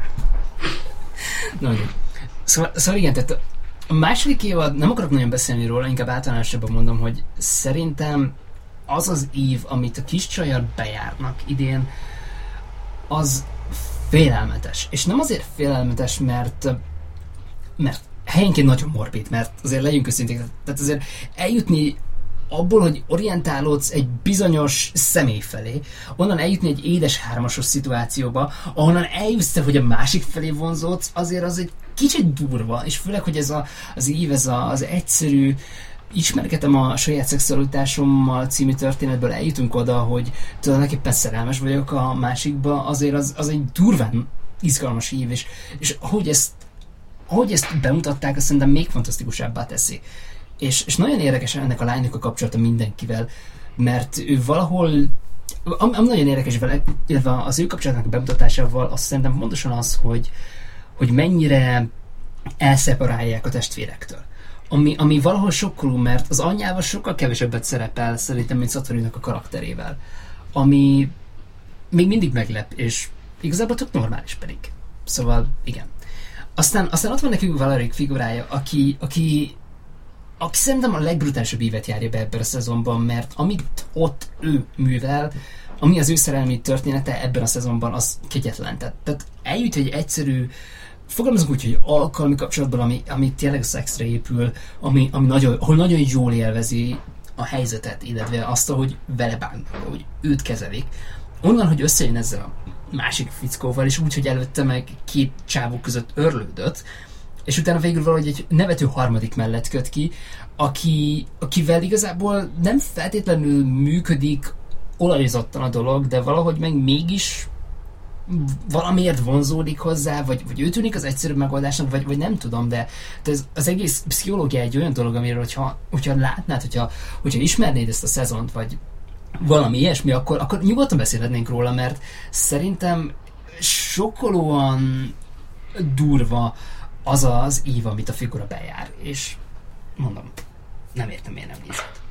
Szóval igen, tehát a második évad, nem akarok nagyon beszélni róla, inkább általánosabban mondom, hogy szerintem az év, amit a kis csajjal bejárnak idén, az félelmetes. És nem azért félelmetes, mert helyenként nagyon morbid, mert azért legyünk őszinték, tehát azért eljutni abból, hogy orientálódsz egy bizonyos személy felé, onnan eljutni egy édes hármasos szituációba, ahonnan eljutsz te, hogy a másik felé vonzódsz, azért az egy kicsit durva, és főleg, hogy ez az ív, az egyszerű ismerkedem a saját szexualitásommal című történetből eljutunk oda, hogy tulajdonképpen szerelmes vagyok a másikba, azért az egy durván izgalmas ív, és ahogy ezt bemutatták, azt szerintem még fantasztikusabbá teszi. És nagyon érdekes ennek a lánynak a kapcsolata mindenkivel, mert ő valahol, ami nagyon érdekes vele, illetve az ő kapcsolatának a bemutatásával, azt szerintem pontosan az, hogy mennyire elszeparálják a testvérektől. Ami valahol sokkoló, mert az anyjával sokkal kevesebbet szerepel szerintem, mint Szatorinak a karakterével. Ami még mindig meglep, és igazából tök normális pedig. Szóval igen. Aztán ott van nekünk Valerie figurája, aki szerintem a legbrutálisabb ívet járja be ebben a szezonban, mert amit ott ő művel, ami az ő szerelmi története ebben a szezonban, az kegyetlen. Tehát eljut egy egyszerű, fogalmazunk úgy, hogy alkalmi kapcsolatban, ami tényleg a szexre épül, ahol nagyon jól élvezi a helyzetet, illetve azt, hogy vele bánnak, hogy őt kezelik. Onnan, hogy összejön ezzel a másik fickóval, és úgy, hogy előtte meg két csávó között örlődött, és utána végül valahogy egy nevető harmadik mellett köt ki, akivel igazából nem feltétlenül működik olajozottan a dolog, de valahogy meg mégis valamiért vonzódik hozzá, vagy ő tűnik az egyszerűbb megoldásnak, vagy nem tudom, de ez, az egész pszichológia egy olyan dolog, amiről, hogyha látnád, hogyha ismernéd ezt a szezont, vagy valami ilyesmi, akkor nyugodtan beszélhetnénk róla, mert szerintem sokkolóan durva az az ív, amit a figura bejár, és mondom, nem értem, miért nem nézett.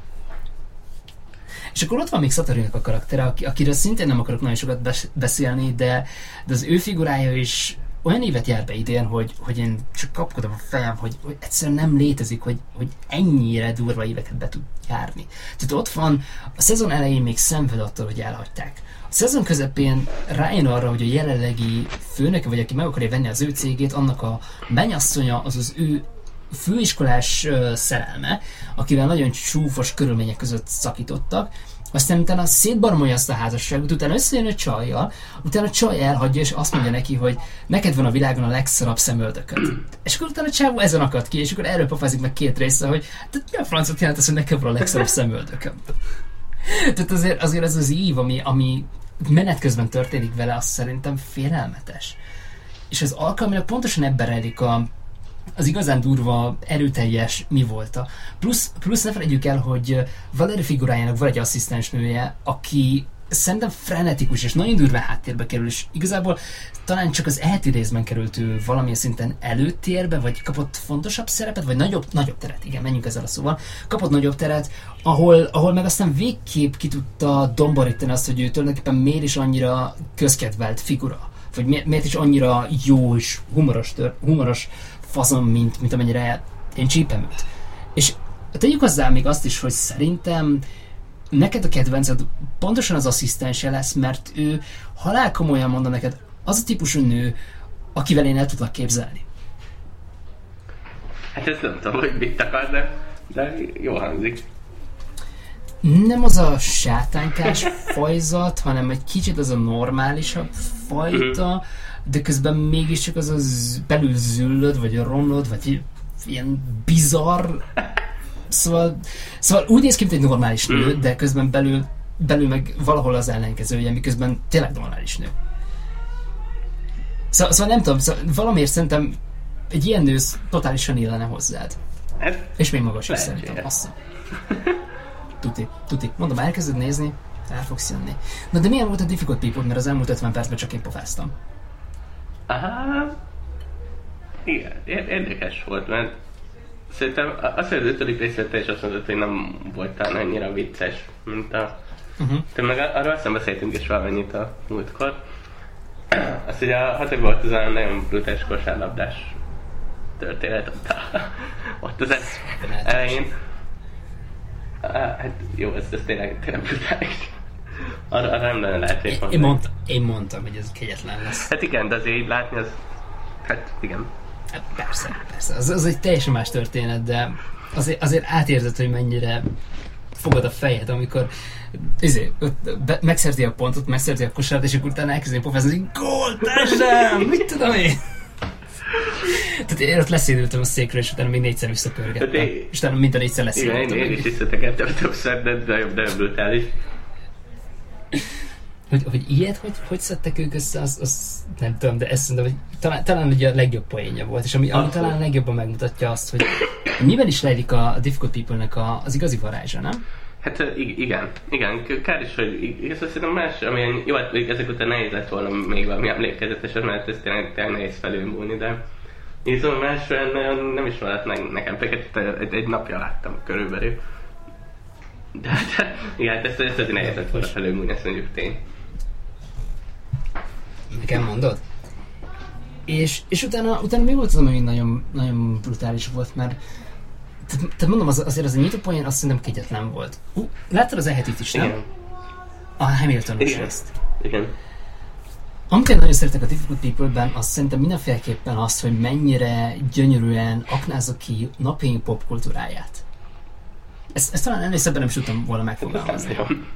És akkor ott van még Szatorinak a karaktere, akiről szintén nem akarok nagyon sokat beszélni, de az ő figurája is olyan évet jár be idén, hogy én csak kapkodom a fejem, hogy egyszerűen nem létezik, hogy ennyire durva éveket be tud járni. Tehát ott van, a szezon elején még szenved attól, hogy elhagyták. A szezon közepén rájön arra, hogy a jelenlegi főnöke, vagy aki meg akarja venni az ő cégét, annak a mennyasszonya, az ő főiskolás szerelme, akivel nagyon csúfos körülmények között szakítottak, aztán utána szétbarmolja azt a házasságot, utána összejön a csajjal, utána a csaj elhagyja, és azt mondja neki, hogy neked van a világon a legszarabb szemöldököd. És akkor utána a csávó ezen akad ki, és akkor erről pofázik meg két része, hogy mi a francot jelent az, hogy neked van a legszarabb szemöldököm. Tehát azért ez az ív, ami menet közben történik vele, az szerintem félelmetes. És az alkalmilag pontosan ebben rejlik az igazán durva, erőteljes mi volta. Plusz ne felejtjük el, hogy Valerie figurájának van egy asszisztensnője, aki szerintem frenetikus és nagyon durva háttérbe kerül, és igazából talán csak az eheti részben került ő valamilyen szinten előtérbe, vagy kapott fontosabb szerepet, vagy nagyobb teret, igen, menjünk ezzel a szóval, kapott nagyobb teret, ahol meg aztán végképp ki tudta domborítani azt, hogy ő tulajdonképpen miért is annyira közkedvelt figura, vagy miért is annyira jó és humoros fazon, mint amennyire én csípem őt. És tegyük hozzá még azt is, hogy szerintem neked a kedvenced pontosan az asszisztense lesz, mert ő halál komolyan mondom neked, az a típusú nő, akivel én el tudlak képzelni. Hát ezt nem tudom, hogy mit akar, de jó hangzik. Nem az a sátánkás fajzat, hanem egy kicsit az a normálisabb fajta, de közben mégiscsak az belül züllöd, vagy romlod, vagy ilyen bizarr. Szóval úgy néz ki, mint egy normális nő, de közben belül meg valahol az ellenkezője, miközben tényleg normális nő. Szóval nem tudom, valamiért szerintem egy ilyen nő totálisan illene hozzád. És még magas is szerintem. Tuti. Mondom, elkezded nézni, el fogsz jönni. Na de milyen volt a Difficult People, mert az elmúlt 50 percben csak én pofáztam. Igen, érdekes volt, mert szerintem azt, hogy az 5. részlet te is azt mondod, hogy nem voltál annyira vicces, mint a... Te meg arról aztán beszéltünk is valamennyit a múltkor. Azt, hogy a 6. volt az a nagyon brutális kosárlabdás történet ott az elején. Hát jó, ez tényleg brutális. Arra nem nagyon lehet én mondtam, hogy ez kegyetlen lesz. Hát igen, de azért így látni az... Hát igen. Hát persze. Az egy teljesen más történet, de azért átérzed, hogy mennyire fogod a fejed, amikor megszerzi a pontot, megszerzi a kosárt, és akkor utána elkezdeni pofázni, hogy gól, tesem! Mit tudom én? Tehát én ott leszédültem a székről, és utána még 4-szer visszapörgettem. És utána mind a 4-szer leszédültem. Igen, én is visszatekertem többször, de brutális. Hogy ilyet, hogy szedtek ők össze, az nem tudom, de ezt szerintem, hogy talán ugye a legjobb poénja volt, és ami talán legjobban megmutatja azt, hogy miben is lejlik a Difficult People-nek az igazi varázsa, nem? Hát igen. Kár is, hogy igazából szerintem más, amilyen, jó, hát ezek után nehéz lett volna még valami emlékezetes, mert ez tényleg nehéz felülmúlni, de igazából más nem is maradt meg nekem, egy napja láttam körülbelül. De igen, ezt azért nehéz lett volna felülmúlni, ezt mondjuk tény. Nekem mondod? És utána mi volt az, ami nagyon, nagyon brutális volt, mert tehát mondom, azért az a nyitópoén azt szerintem kegyetlen volt. Láttad az ehetit is, nem? A Hamiltonos részt. Igen. Amit én nagyon szeretek a Difficult People-ben, azt szerintem mindenféleképpen az, hogy mennyire gyönyörűen aknázza ki napjaink popkultúráját. Ezt talán előszebben nem is tudtam volna megfogalmazni.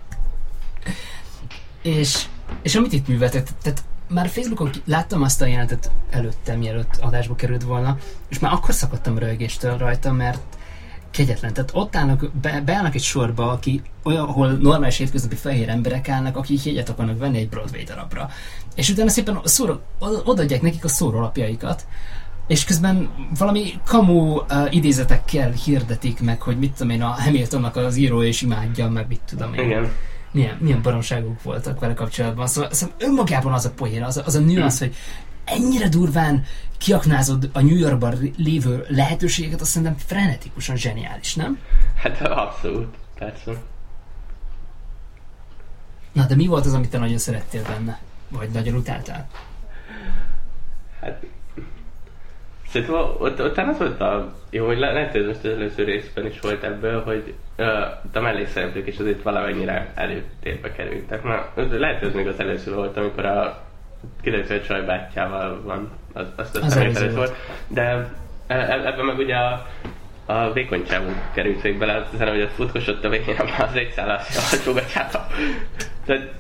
És amit itt műveltek, tehát már Facebookon láttam azt a jelentet előtte, mielőtt adásba került volna, és már akkor szakadtam röhögéstől rajta, mert kegyetlen. Tehát ott beállnak egy sorba, aki olyan, ahol normális hétköznapi fehér emberek állnak, akik jegyet akarnak venni egy Broadway darabra. És utána szépen odaadják nekik a szórólapjaikat, és közben valami kamu idézetekkel hirdetik meg, hogy mit tudom én, a Hamiltonnak az író és imádja, meg mit tudom én. Igen. Milyen baromságok voltak vele kapcsolatban. Szóval önmagában az a poén, az a nüansz, hogy ennyire durván kiaknázod a New Yorkban lévő lehetőségeket, azt szerintem frenetikusan zseniális, nem? Hát abszolút, persze. Na, de mi volt az, amit te nagyon szerettél benne? Vagy nagyon utáltál? Hát... Szerintem ott az volt a... Jó, hogy lehet, hogy most az előző részben is volt ebből, hogy a mellékszereplők is azért valamennyire előtérbe kerültek. Na, lehet, hogy ez még az előző volt, amikor a kiderült, hogy a csaj bátyjával van, azt előtt volt. De ebben meg ugye a vékonyságú került végig bele, aztán, hogy ott futkosott a végén az egyszállás a alsógatyába. Tehát...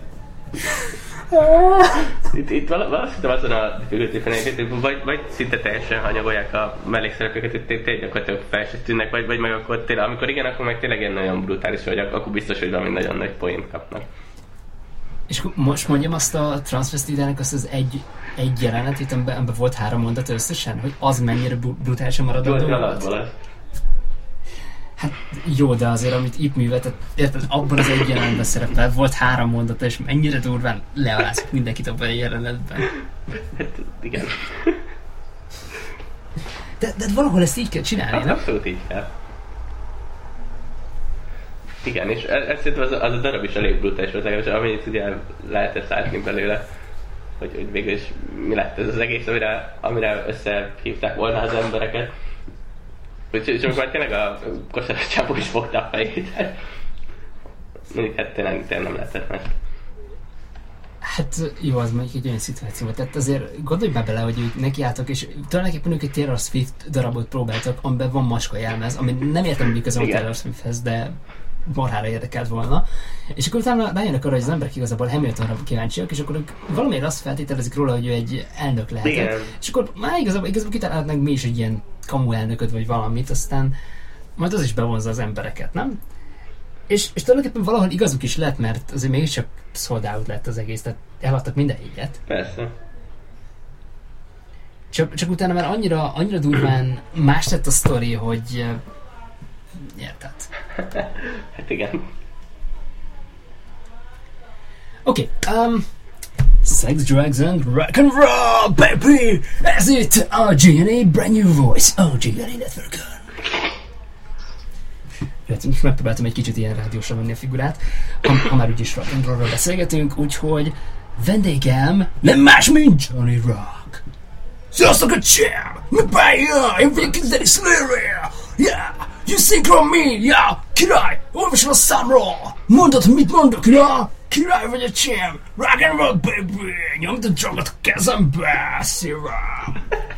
Itt valószínűleg azon a difficulty, vagy szinte teljesen hanyagolják a mellékszereplőket, hogy tényleg gyakorlatilag fel se tűnnek, vagy meg akkor tényleg, amikor igen, akkor meg tényleg ilyen nagyon brutális, hogy akkor biztos, hogy valami nagyon nagy poént kapnak. És most mondjam azt a transvestitának azt az egy jelenet, amiben volt 3 mondat összesen, hogy az mennyire brutálisan maradandó volt? Hát jó, de azért, amit itt műveltet, érted, abban az egy jelenetben szerepel, volt 3 mondata, és mennyire durván lealázik mindenkit abban a jelenetben. Hát igen. De valahol ezt így kell csinálni, nem? Abszolút így kell. Igen, és ez szerintem az a darab is elég brutális volt, legalábbis amennyit ugye lehetett látni belőle, hogy végül is mi lett ez az egész, amire összehívták volna az embereket. És amikor tényleg a kosaras csapó is fogta a fejét, mondjuk hát tényleg nem lehetett más. Hát jó, az mondjuk egy olyan szituáció volt. Tehát azért gondolj be bele, hogy ők nekiálltak, és tulajdonképpen ők egy Taylor Swift darabot próbáltak, amiben van macska jelmez, ami nem értem, hogy közben a Taylor Swifthez, de marhára érdekelt volna. És akkor utána rájönnek arra, hogy az emberek igazából Hamiltonra kíváncsiak, és akkor ők valamiért azt feltételezik róla, hogy ő egy elnök lehetett. Igen. És akkor már igazából kitalálhatnak mi is egy ilyen kamu elnököt, vagy valamit, aztán majd az is bevonza az embereket, nem? És tulajdonképpen valahol igazuk is lett, mert azért mégiscsak sold out lett az egész, tehát eladtak minden jegyet. Persze. Csak utána már annyira durván más lett a sztori, hogy érted? Hát igen. Oké, Sex, drugs and rock and roll, baby! Ez itt a GNA Brand New Voice, a GNA Network-on. Most megpróbáltam egy kicsit ilyen rádiósra venni a figurát, ha már úgyis rock and rollról beszélgetünk, úgyhogy vendégem nem más, mint Johnny Rock. Sziasztok a csám! Mi bájja! Én vagyok a Dennis Leary! Yeah! You synchron me! Yeah! Király! Olvasom a számról! Mondod, mit mondok, yeah? Király vagy a csám! Rock and roll, baby! Nyomd a drogot a kezembe! Szíva!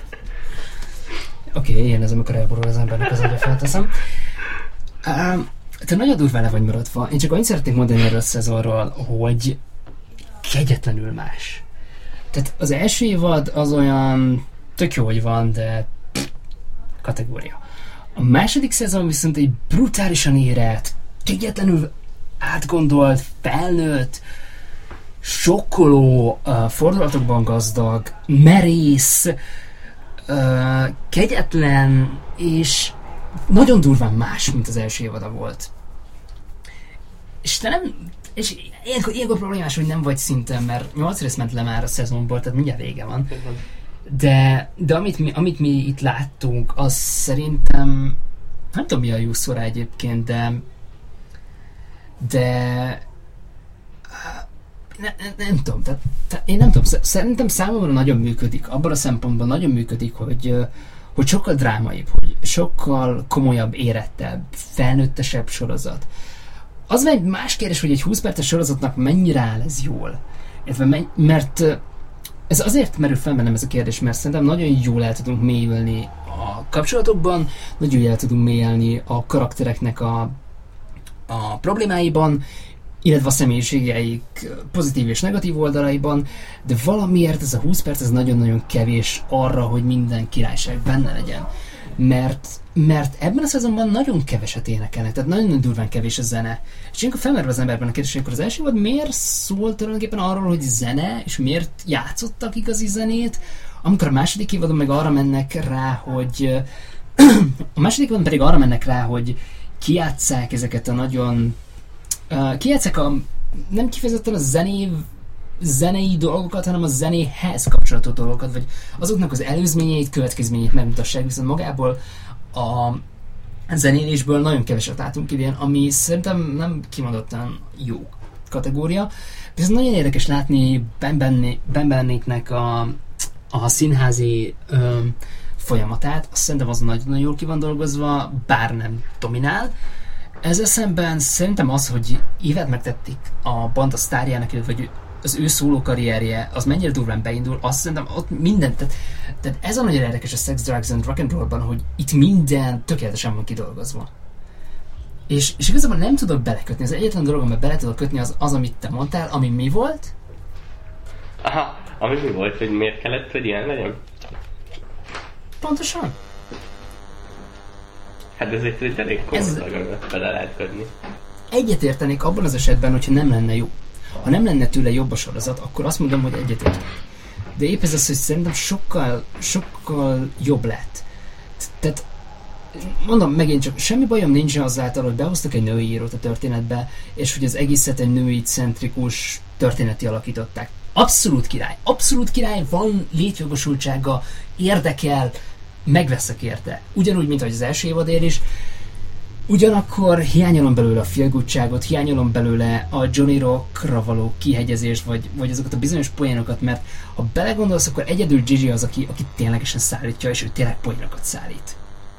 Oké, ilyen ez, amikor elborul az embernek az agya, felteszem. Te nagyon durván le vagy maradva. Én csak annyit szeretnék mondani erről a szezonról, hogy kegyetlenül más. Tehát az első évad az olyan tök jó, hogy van, de kategória. A második szezon viszont egy brutálisan érett, kegyetlenül átgondolt, felnőtt, sokkoló, fordulatokban gazdag, merész, kegyetlen, és nagyon durván más, mint az első évada volt. És te nem... És ilyenkor problémás, hogy nem vagy szinten, mert 8 rész ment le már a szezonból, tehát mindjárt vége van. De amit mi itt láttunk, az szerintem... Nem tudom, mi a jó szóra egyébként, de nem tudom, tehát én nem tudom, szerintem számomra nagyon működik, abban a szempontban nagyon működik, hogy sokkal drámaibb, hogy sokkal komolyabb, érettebb, felnőttesebb sorozat. az egy más kérdés, hogy egy 20 perces sorozatnak mennyire áll ez jól. Mert ez azért merül fel bennem ez a kérdés, mert szerintem nagyon jól el tudunk mélyülni a kapcsolatokban, nagyon jól el tudunk mélyülni a karaktereknek a problémáiban, illetve a személyiségeik pozitív és negatív oldalaiban, de valamiért ez a 20 perc ez nagyon-nagyon kevés arra, hogy minden királyság benne legyen. Mert ebben a szezonban nagyon keveset énekelnek, tehát nagyon durván kevés a zene. És ilyenkor felmerül az emberben a kérdés, amikor az első évad miért szólt tulajdonképpen arról, hogy zene, és miért játszottak igazi zenét, amikor a második évadon meg arra mennek rá, hogy a második évadon pedig arra mennek rá, hogy kijátsszák ezeket a nagyon kijátsszák nem kifejezetten a zenei dolgokat, hanem a zenéhez kapcsolatú dolgokat, vagy azoknak az előzményeit, következményeit megmutassák, viszont magából a zenélésből nagyon keveset látunk idén, ami szerintem nem kimondottan jó kategória. Viszont nagyon érdekes látni Ben Bennéknek a színházi folyamatát, azt szerintem az nagyon jól ki van dolgozva, bár nem dominál. Ezzel szemben szerintem az, hogy évet megtették a banda sztárjának, vagy az ő szóló karrierje, az mennyire durván beindul, azt szerintem ott mindent, tehát ez a nagyon érdekes a Sex, Drugs and Rock'n'Rollban, hogy itt minden tökéletesen van kidolgozva. És igazából nem tudok belekötni, az egyetlen dolog, amiben bele tudok kötni, az, amit te mondtál, ami mi volt? Aha, ami mi volt, hogy miért kellett, hogy ilyen legyen? Pontosan. Hát ez egy elég komoly dolog, amiben bele lehet kötni. Egyetértenék abban az esetben, hogyha nem lenne jó. Ha nem lenne tőle jobb a sorozat, akkor azt mondom, hogy egyetértek. De épp ez az, hogy szerintem sokkal jobb lett. Tehát mondom, megint csak semmi bajom nincs azáltal, hogy behoztak egy női írót a történetbe, és hogy az egészet egy női centrikus történeti alakították. Abszolút király, van létjogosultsága, érdekel, megveszek érte. Ugyanúgy, mint ahogy az első évadér is. Ugyanakkor hiányolom belőle a feel-goodságot, hiányolom belőle a Johnny Rockra való kihegyezést, vagy azokat a bizonyos poénokat, mert ha belegondolsz, akkor egyedül Gigi az, aki ténylegesen szállítja, és ő tényleg poénokat szállít.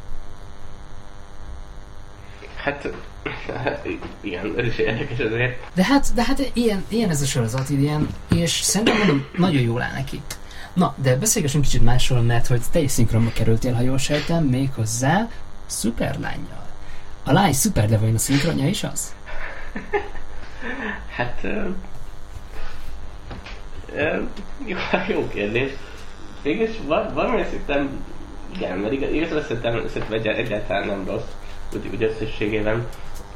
Hát, igen, ez is érdekes azért. De hát ilyen ez a sorozat idén, és szerintem mondom, nagyon jól áll neki. Na, de beszélgessünk kicsit másról, mert hogy te is szinkronba kerültél, ha jól sejtem, méghozzá Szuperlánnyal. A lány szuper, de vajon a szinkronja is az? Hát... jó kérdés. Végülis valamilyen szinten... Igen, mert igazából szerintem egyáltalán nem rossz. Úgy összességében.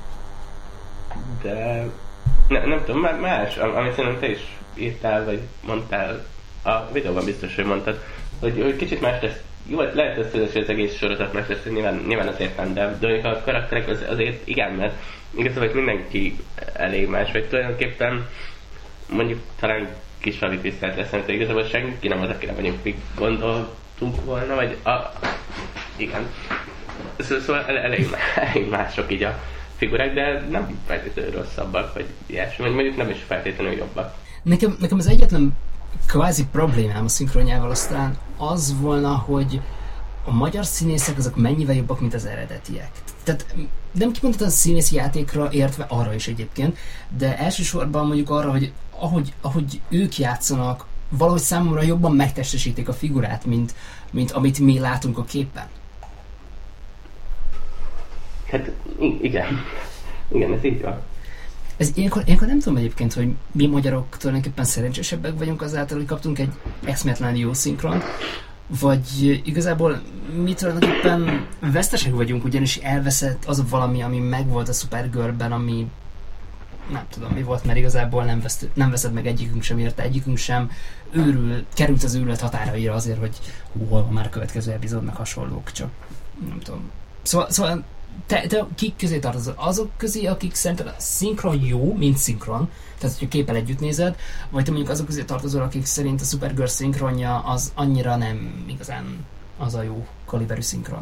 De... Nem tudom, más, amit szerintem te is írtál, vagy mondtál, a videóban biztos, hogy mondtad, hogy kicsit más lesz. Jó, lehet ezt, hogy az egész sorozat más lesz, nyilván azért nem, de a karakterek azért igen, mert igazából mindenki elég más, vagy tulajdonképpen mondjuk talán kis valamit vissza lehet eszembe, hogy igazából senki nem az, akire mondjuk gondoltunk volna, vagy igen. Szóval elég mások így a figurák, de nem feltétlenül rosszabbak, vagy ilyesmi, vagy mondjuk nem is feltétlenül jobbak. Nekem az egyetlen kvázi problémám a szinkronjával aztán az volna, hogy a magyar színészek azok mennyivel jobbak, mint az eredetiek. Tehát nem kimondottan a színészi játékra értve arra is egyébként, de elsősorban mondjuk arra, hogy ahogy ők játszanak, valahogy számomra jobban megtestesítik a figurát, mint amit mi látunk a képen. Hát igen, ez így van. Ez ilyenkor nem tudom egyébként, hogy mi magyarok tulajdonképpen szerencsésebbek vagyunk azáltal, hogy kaptunk egy eszméletlen jó szinkront, vagy igazából mi tulajdonképpen vesztesek vagyunk, ugyanis elveszett az valami, ami megvolt a Supergirlben, ami nem tudom mi volt, mert igazából nem veszed meg egyikünk sem érte, egyikünk sem került az őrület határaira azért, hogy hol van már a következő epizód, meg hasonlók, csak nem tudom. Szóval te kik közé tartozol? Azok közé, akik szerinted a szinkron jó, mint szinkron, tehát hogyha képpel együtt nézed, vagy te mondjuk azok közé tartozol, akik szerint a Supergirl szinkronja az annyira nem igazán az a jó kaliberű szinkron?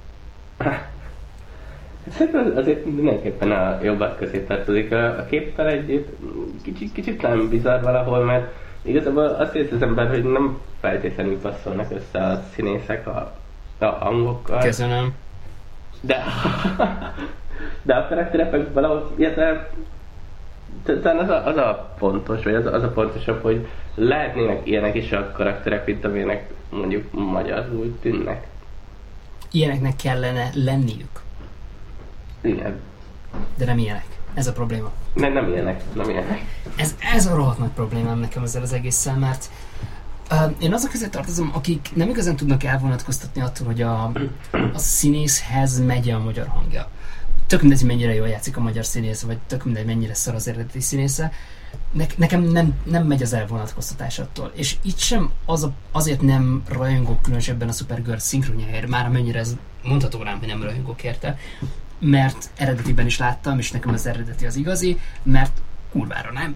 Szerintem azért mindenképpen a jobbak közé tartozik. A képpel együtt kicsit nem bizarr valahol, mert igazából azt érzi az ember, hogy nem feltétlenül passzolnak össze a színészek a hangokkal. Köszönöm. De a karakterek valahol, illetve talán az a pontos, vagy az a pontosabb, hogy lehetnének ilyenek is a karakterek, mint amilyenek mondjuk magyarul tűnnek. Ilyeneknek kellene lenniük. Igen. De nem ilyenek. Ez a probléma. Nem ilyenek. Ez a rohadt nagy problémám nekem ezzel az egésszel, mert én azok közé tartozom, akik nem igazán tudnak elvonatkoztatni attól, hogy a színészhez megy a magyar hangja. Tök mindegy, mennyire jól játszik a magyar színész, vagy tök mindegy, mennyire szar az eredeti színésze. Nekem nem megy az elvonatkoztatás attól. És itt sem azért nem rajongok különösebben a Supergirl szinkronjáért, már amennyire ez mondható rám, hogy nem rajongok érte, mert eredetiben is láttam, és nekem az eredeti az igazi, mert kurvára nem.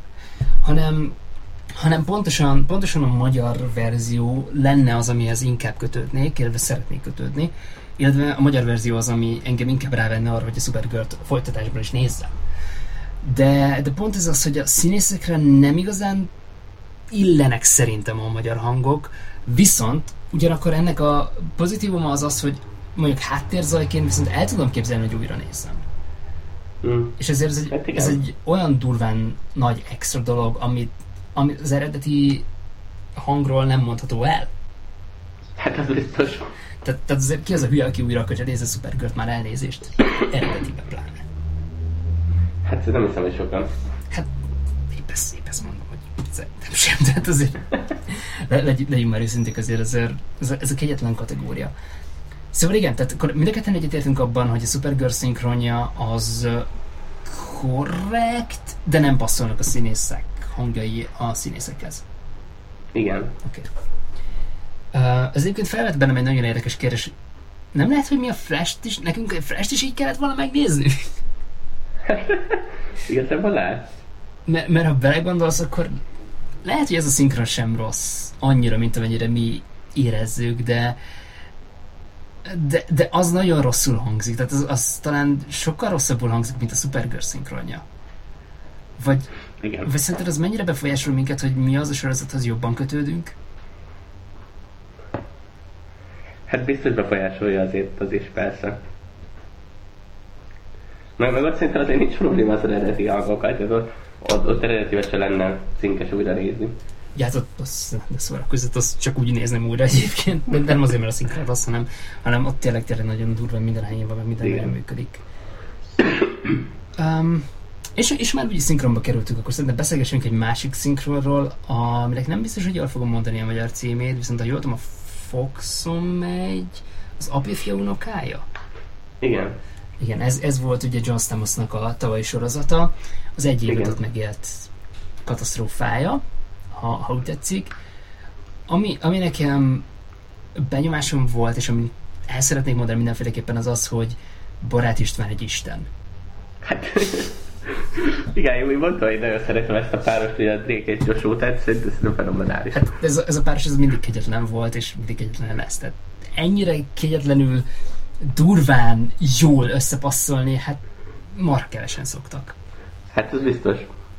Hanem pontosan a magyar verzió lenne az, amihez inkább kötődnék, illetve szeretnék kötődni, illetve a magyar verzió az, ami engem inkább rávenne arra, hogy a Supergirl-t folytatásban is nézzem. De pont ez az, hogy a színészekre nem igazán illenek szerintem a magyar hangok, viszont ugyanakkor ennek a pozitívuma az, hogy mondjuk háttérzajként viszont el tudom képzelni, hogy újra nézzem. És ezért ez egy olyan durván nagy extra dolog, amit az eredeti hangról nem mondható el. Hát az biztos. Tehát azért ki az a hülye, aki újra akarja nézni a Supergirl-t, már elnézést? Eredetiben pláne. Hát nem hiszem, hogy sokan. Hát épp ezt mondom, hogy szerintem sem, tehát azért legyünk már őszinték, azért ez a kegyetlen kategória. Szóval igen, tehát akkor mind a ketten egyetértünk abban, hogy a Supergirl szinkronja az korrekt, de nem passzolnak a színészek hangjai a színészekhez. Igen. Oké. Ez egyébként felvett bennem egy nagyon érdekes kérdés. Nem lehet, hogy mi a Flash-t is, nekünk a Flash-t is így kellett volna megnézni? Igazából lehet. Mert ha belegondolsz, akkor lehet, hogy ez a szinkron sem rossz annyira, mint amennyire mi érezzük, de az nagyon rosszul hangzik. Tehát az talán sokkal rosszabbul hangzik, mint a Supergirl szinkronja. Vagy szerinted az mennyire befolyásol minket, hogy mi az a sorozathoz jobban kötődünk? Hát biztos befolyásolja azért az is, persze. Meg ott szerintem azért nincs probléma az eredeti hangokat, tehát ott eredetivel se lenne cinkes újra nézni. Ja, hát de szórakozat, azt csak úgy nézném újra egyébként, de nem azért, mert a szinkron rossz, hanem ott tényleg nagyon durva minden helyén van, minden nagyon működik. És már úgy szinkronba kerültünk, akkor szerintem beszélgessünk egy másik szinkronról, aminek nem biztos, hogy jól fogom mondani a magyar címét, viszont ha jól tudom, a Foxon megy, az apja unokája? Igen. Igen, ez volt ugye John Stamosnak a tavalyi sorozata, az egy évet megélt katasztrófája, ha úgy tetszik. Ami nekem benyomásom volt, és amit el szeretnék mondani mindenféleképpen az, hogy Barát István egy isten. Hát, igen, én mondtam, hogy nagyon szeretem ezt a párost, hogy a Drake és Joshua, tehát szerintem fenomenális. Hát ez a páros ez mindig kegyetlen volt, és mindig kegyetlen lesz. Tehát ennyire kegyetlenül durván jól összepasszolni, hát marha kevesen szoktak. Hát ez biztos.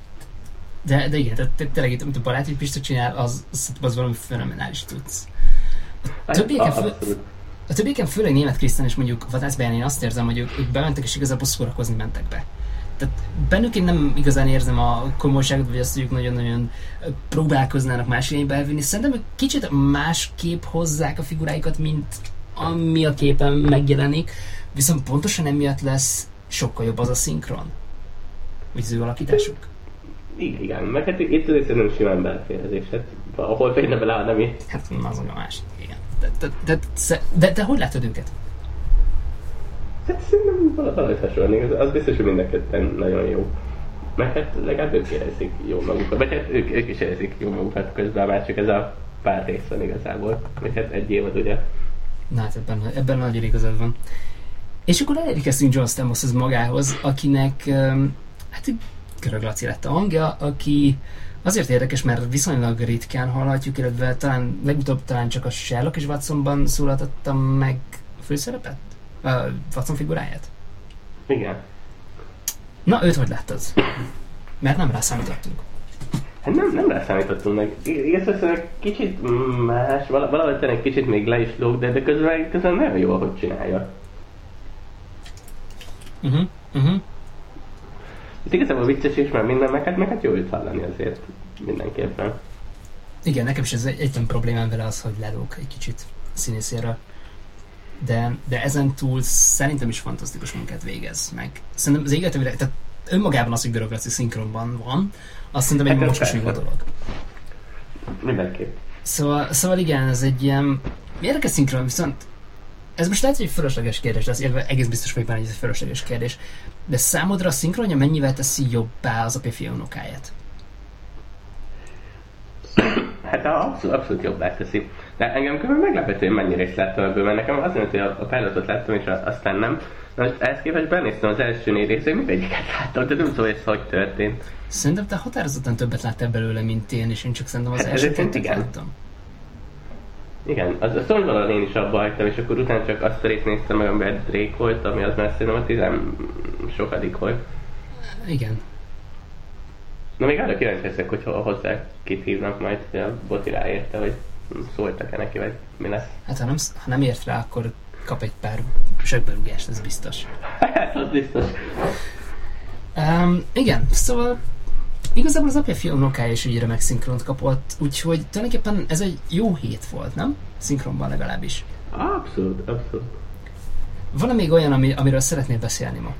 De igen, tehát tényleg itt, amit a Baráti Pista csinál, az valami fenomenális tudsz. A többieken főleg német Krisztán és mondjuk Vadászbeján én azt érzem, hogy ők bementek és igazából szórakozni mentek be. Tehát bennük én nem igazán érzem a komolyságot, vagy azt, hogy ők nagyon-nagyon próbálkoznának más irányba elvinni. Szerintem ők kicsit másképp hozzák a figuráikat, mint ami a képen megjelenik, viszont pontosan emiatt lesz sokkal jobb az a szinkron. Vagy az ő alakításuk. Igen, meg hát itt azért nem simán beleférhezés, hát ahol férne bele, nem így. Hát az a másik, igen. De hogy látod őket? Hát szerintem valahogy hasonlóan, az biztos, hogy mind a ketten nagyon jó. Meg hát legalább ők érzik jó magukat, vagy hát ők is érzik jó magukat közben, már csak ez a pár rész van igazából. Vagy hát egy évad ugye. Na hát ebben nagyon igazad van. És akkor elérkeztünk John Stamoshoz magához, akinek hát Görög Laci lett a hangja, aki azért érdekes, mert viszonylag ritkán hallhatjuk, illetve legutóbb talán csak a Sherlock és Watsonban szólaltattam meg a főszerepet? Watson figuráját? Igen. Na, őt hogy láttad? Mert nem rá számítottunk. Hát nem rá számítottunk meg. Igazából kicsit más, valahogy egy kicsit még le is lóg, de közben nagyon jó, ahogy csinálja. Ez igazából vicces is, mert minden, meg hát jó őt hallani azért mindenképpen. Igen, nekem is ez egyetlen problémám vele az, hogy lelóg egy kicsit színészéről. De ezen túl szerintem is fantasztikus munkát végez meg. Szerintem az égető világ, tehát önmagában az, hogy görög laci szinkronban van, azt szerintem egy mocskos jó dolog. Mindenképp. Szóval igen, ez egy ilyen érdekes szinkron, viszont ez most lehet, hogy egy fölösleges kérdés lesz, egész biztos vagyok benne, hogy ez egy fölösleges kérdés. De számodra a szinkronja mennyivel teszi jobbá az apja-fia unokáját? Hát abszolút jobbá teszi. De engem különben meglepető, hogy mennyire is láttam ebből, mert nekem az hogy a pilotot láttam, és aztán nem. Na most ehhez képest benéztem az első 4 részre, hogy mindegyiket láttam, de nem tudom, hogy ez hogy történt. Szerintem te határozottan többet láttál belőle, mint én, és én csak szerintem az első pontot láttam. Igen, az szóval én is abba hagytam, és akkor utána csak azt a részt néztem meg, amiben Drake volt, ami az már szerintem a 10 sokadik volt. Igen. Na még arra kíváncsi leszek, hogy hozzá kit hívnak majd, hogy a Boti ráérte, hogy szóltak-e neki, vagy mi lesz. Hát ha nem ért rá, akkor kap egy pár zsebberúgást, ez biztos. Hát az biztos. Igen, szóval igazából az apja-fia unokája is ügyre meg szinkront kapott, úgyhogy tulajdonképpen ez egy jó hét volt, nem? Szinkronban legalábbis. Abszolút. Van még olyan, amiről szeretnél beszélni ma?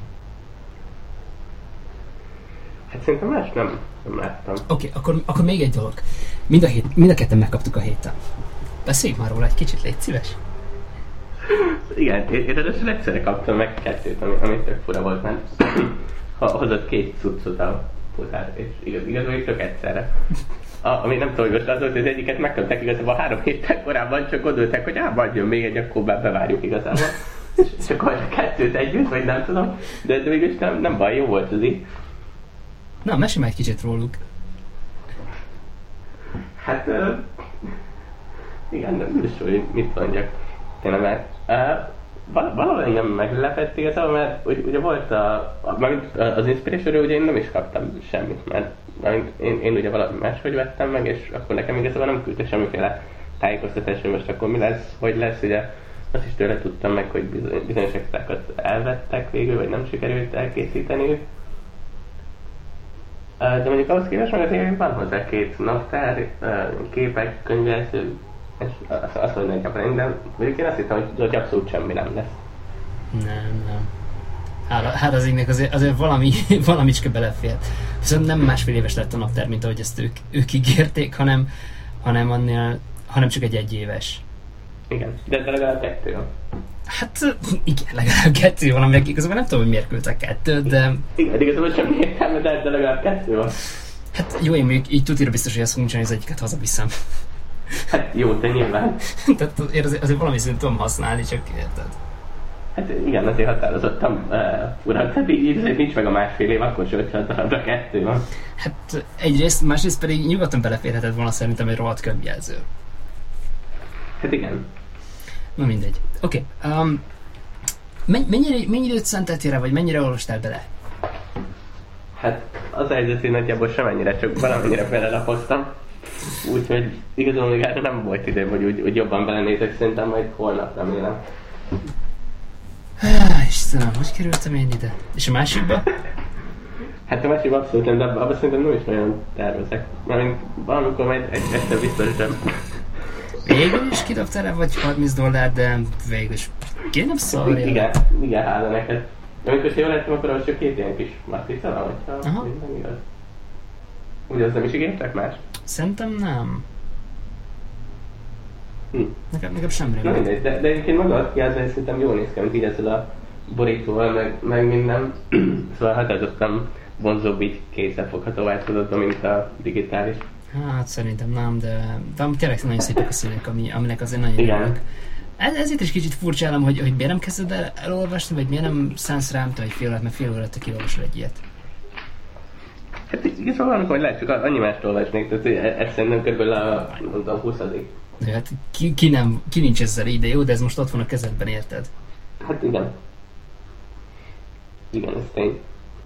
Hát szerintem más nem láttam. Oké, akkor még egy dolog. Mind a ketten megkaptuk a héten. Beszéljünk már róla egy kicsit, légy szíves. Igen, én először egyszerre kaptam meg 2, ami tök fura volt, mert hozott 2 cuccot a futár, és igazából tök egyszerre. Ami nem tudom, hogy most az volt, hogy az egyiket megkapták igazából 3 héttel korábban, csak gondolták, hogy majd jön még egy, akkor bevárjuk igazából. És akkor a 2 együtt, vagy nem tudom, de mégis nem baj, jó volt az így. Na, mesélj már egy kicsit róluk. Hát, igen, nem is tudom, mit mondjak. Tényleg, mert valahol engem meglepett igazából, mert ugye volt az Inspiration-ről ugye én nem is kaptam semmit, mert én ugye valami máshogy vettem meg, és akkor nekem igazából nem küldte semmiféle tájékoztatás, hogy most akkor mi lesz, hogy lesz, ugye azt is tőle tudtam meg, hogy bizonyos extrákat elvettek végül, vagy nem sikerült elkészíteniük. De mondjuk ahhoz képest meg azért van hozzá 2 naptár, képek, könyvelsző, és azt mondja nagyjából, de mondjuk én azt hittem, hogy abszolút semmi nem lesz. Nem. Hát az égnek azért valamicske belefér. Viszont nem másfél éves lett a naptár, mint ahogy ezt ők ígérték, hanem csak egy éves. Igen, de legalább 2 van. Hát igen, legalább 2 van, aminek igazából nem tudom, hogy miért küldtek 2, de... Igen, igazából semmi értelme, de legalább 2 van. Hát jó, én mondjuk így tutira biztos, hogy azt fogunk csinálni, az egyiket hazaviszem. Hát jó, te nyilván. Tehát azért valami szinten tudom használni, csak érted. Hát igen, azért határozottam, uram, tehát így nincs meg a másfél év, akkor sőt, darabra 2 van. Hát egyrészt, másrészt pedig nyugodtan beleférhetett volna szerintem egy rohadt könyvjelző. Hát igen. Na mindegy. Oké. Mennyi időt szenteltél rá, vagy mennyire olvastál bele? Hát az helyzet, hogy nagyjából semennyire, csak valamennyire belelapoztam. Úgyhogy igazából még erre nem volt idő, hogy jobban belenézek, szerintem majd holnap remélem. Istenem, hogy kerültem én ide? És a másikba? Hát a másikba abszolút, de abban szerintem nem is nagyon tervezek. Mert valamikor majd egyszer biztos, de... Végül is kidobtál rá vagy $30, de végül is kérem szarja. Igen, hála neked. Amikor jól láttam, akkor az csak 2 ilyen kis matrica van, hogyha minden igaz. Ugye az nem is ígértek más? Szerintem nem. Nekem sem rémlik. Na mindegy, de egyébként maga a kiállítás szerintem jól néz ki, mint így ezzel a borítóval, meg minden. Szóval határozottan vonzóbb így kézzelfogható változatban, mint a digitális. Hát szerintem nem, de tényleg nagyon szépek a színek, aminek azért nagyon örülök. Ezért is kicsit furcsálom, hogy miért nem kezded el elolvasni, vagy miért nem szánsz rám, hogy fél órát, mert fél órát te kiolvasol egy ilyet. Hát igazából valamikor lehet, csak annyi mást olvasnék, tehát ez szerintem körülbelül a 20. Hát ki nincs ezzel ide, jó, de ez most ott van a kezedben, érted? Hát igen. Igen, ez tény.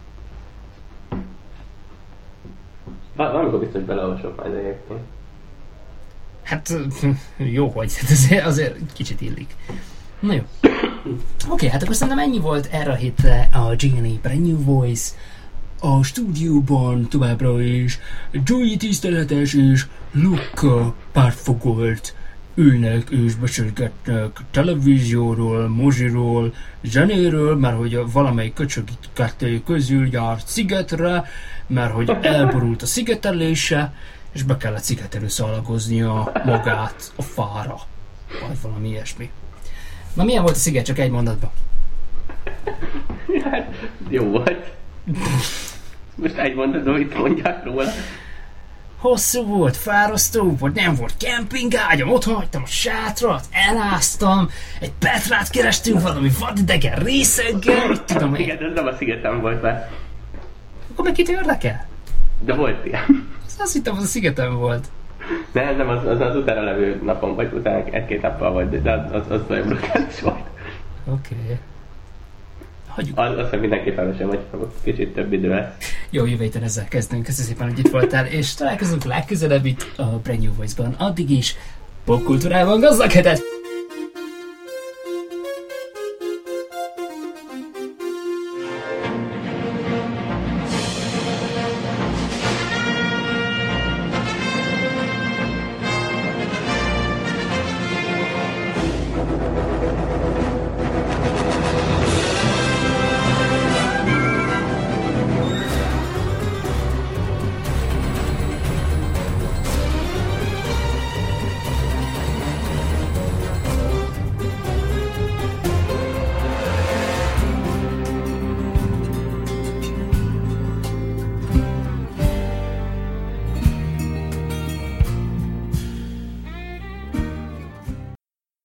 Valamikor biztos beleolvasok majd egyébként. Hát jó, hogy azért kicsit illik. Na jó. Oké, hát akkor szerintem ennyi volt erre a hétre a GNA Brand New Voice. A stúdióban továbbra is Joey tiszteletes és Luca pártfogolt ülnek és beszélgetnek televízióról, moziról, zenéről, mert hogy valamelyik köcsög itt kettő közül járt szigetre, mert hogy elborult a szigetelése, és be kellett szigetelőszalagoznia magát a fára, vagy valami ilyesmi. Na milyen volt a sziget, csak egy mondatban? Hát, jó volt. Most egy mondatban mit mondják róla? Hosszú volt, fárasztó volt, nem volt kempingágyam, otthon hagytam a sátrat, eláztam, egy Petrát kerestünk valami vadidegen részeggel, mit tudom én. Igen, ez nem a szigeten volt már. Akkor meg kit érdekel? De volt ilyen. Azt hittem, az a szigeten volt. Nem, az utána levő napon, vagy utána egy-két nappal volt, de az nagyon brutális volt. Oké. Hagyjuk. Azt mindenképpen mesélem, hogy kicsit több idő lesz. Jó, jövő héten ezzel kezdünk. Köszönöm szépen, hogy itt voltál, és találkozunk legközelebb itt a Brand New Voice-ban. Addig is popkultúrában gazdag hetet!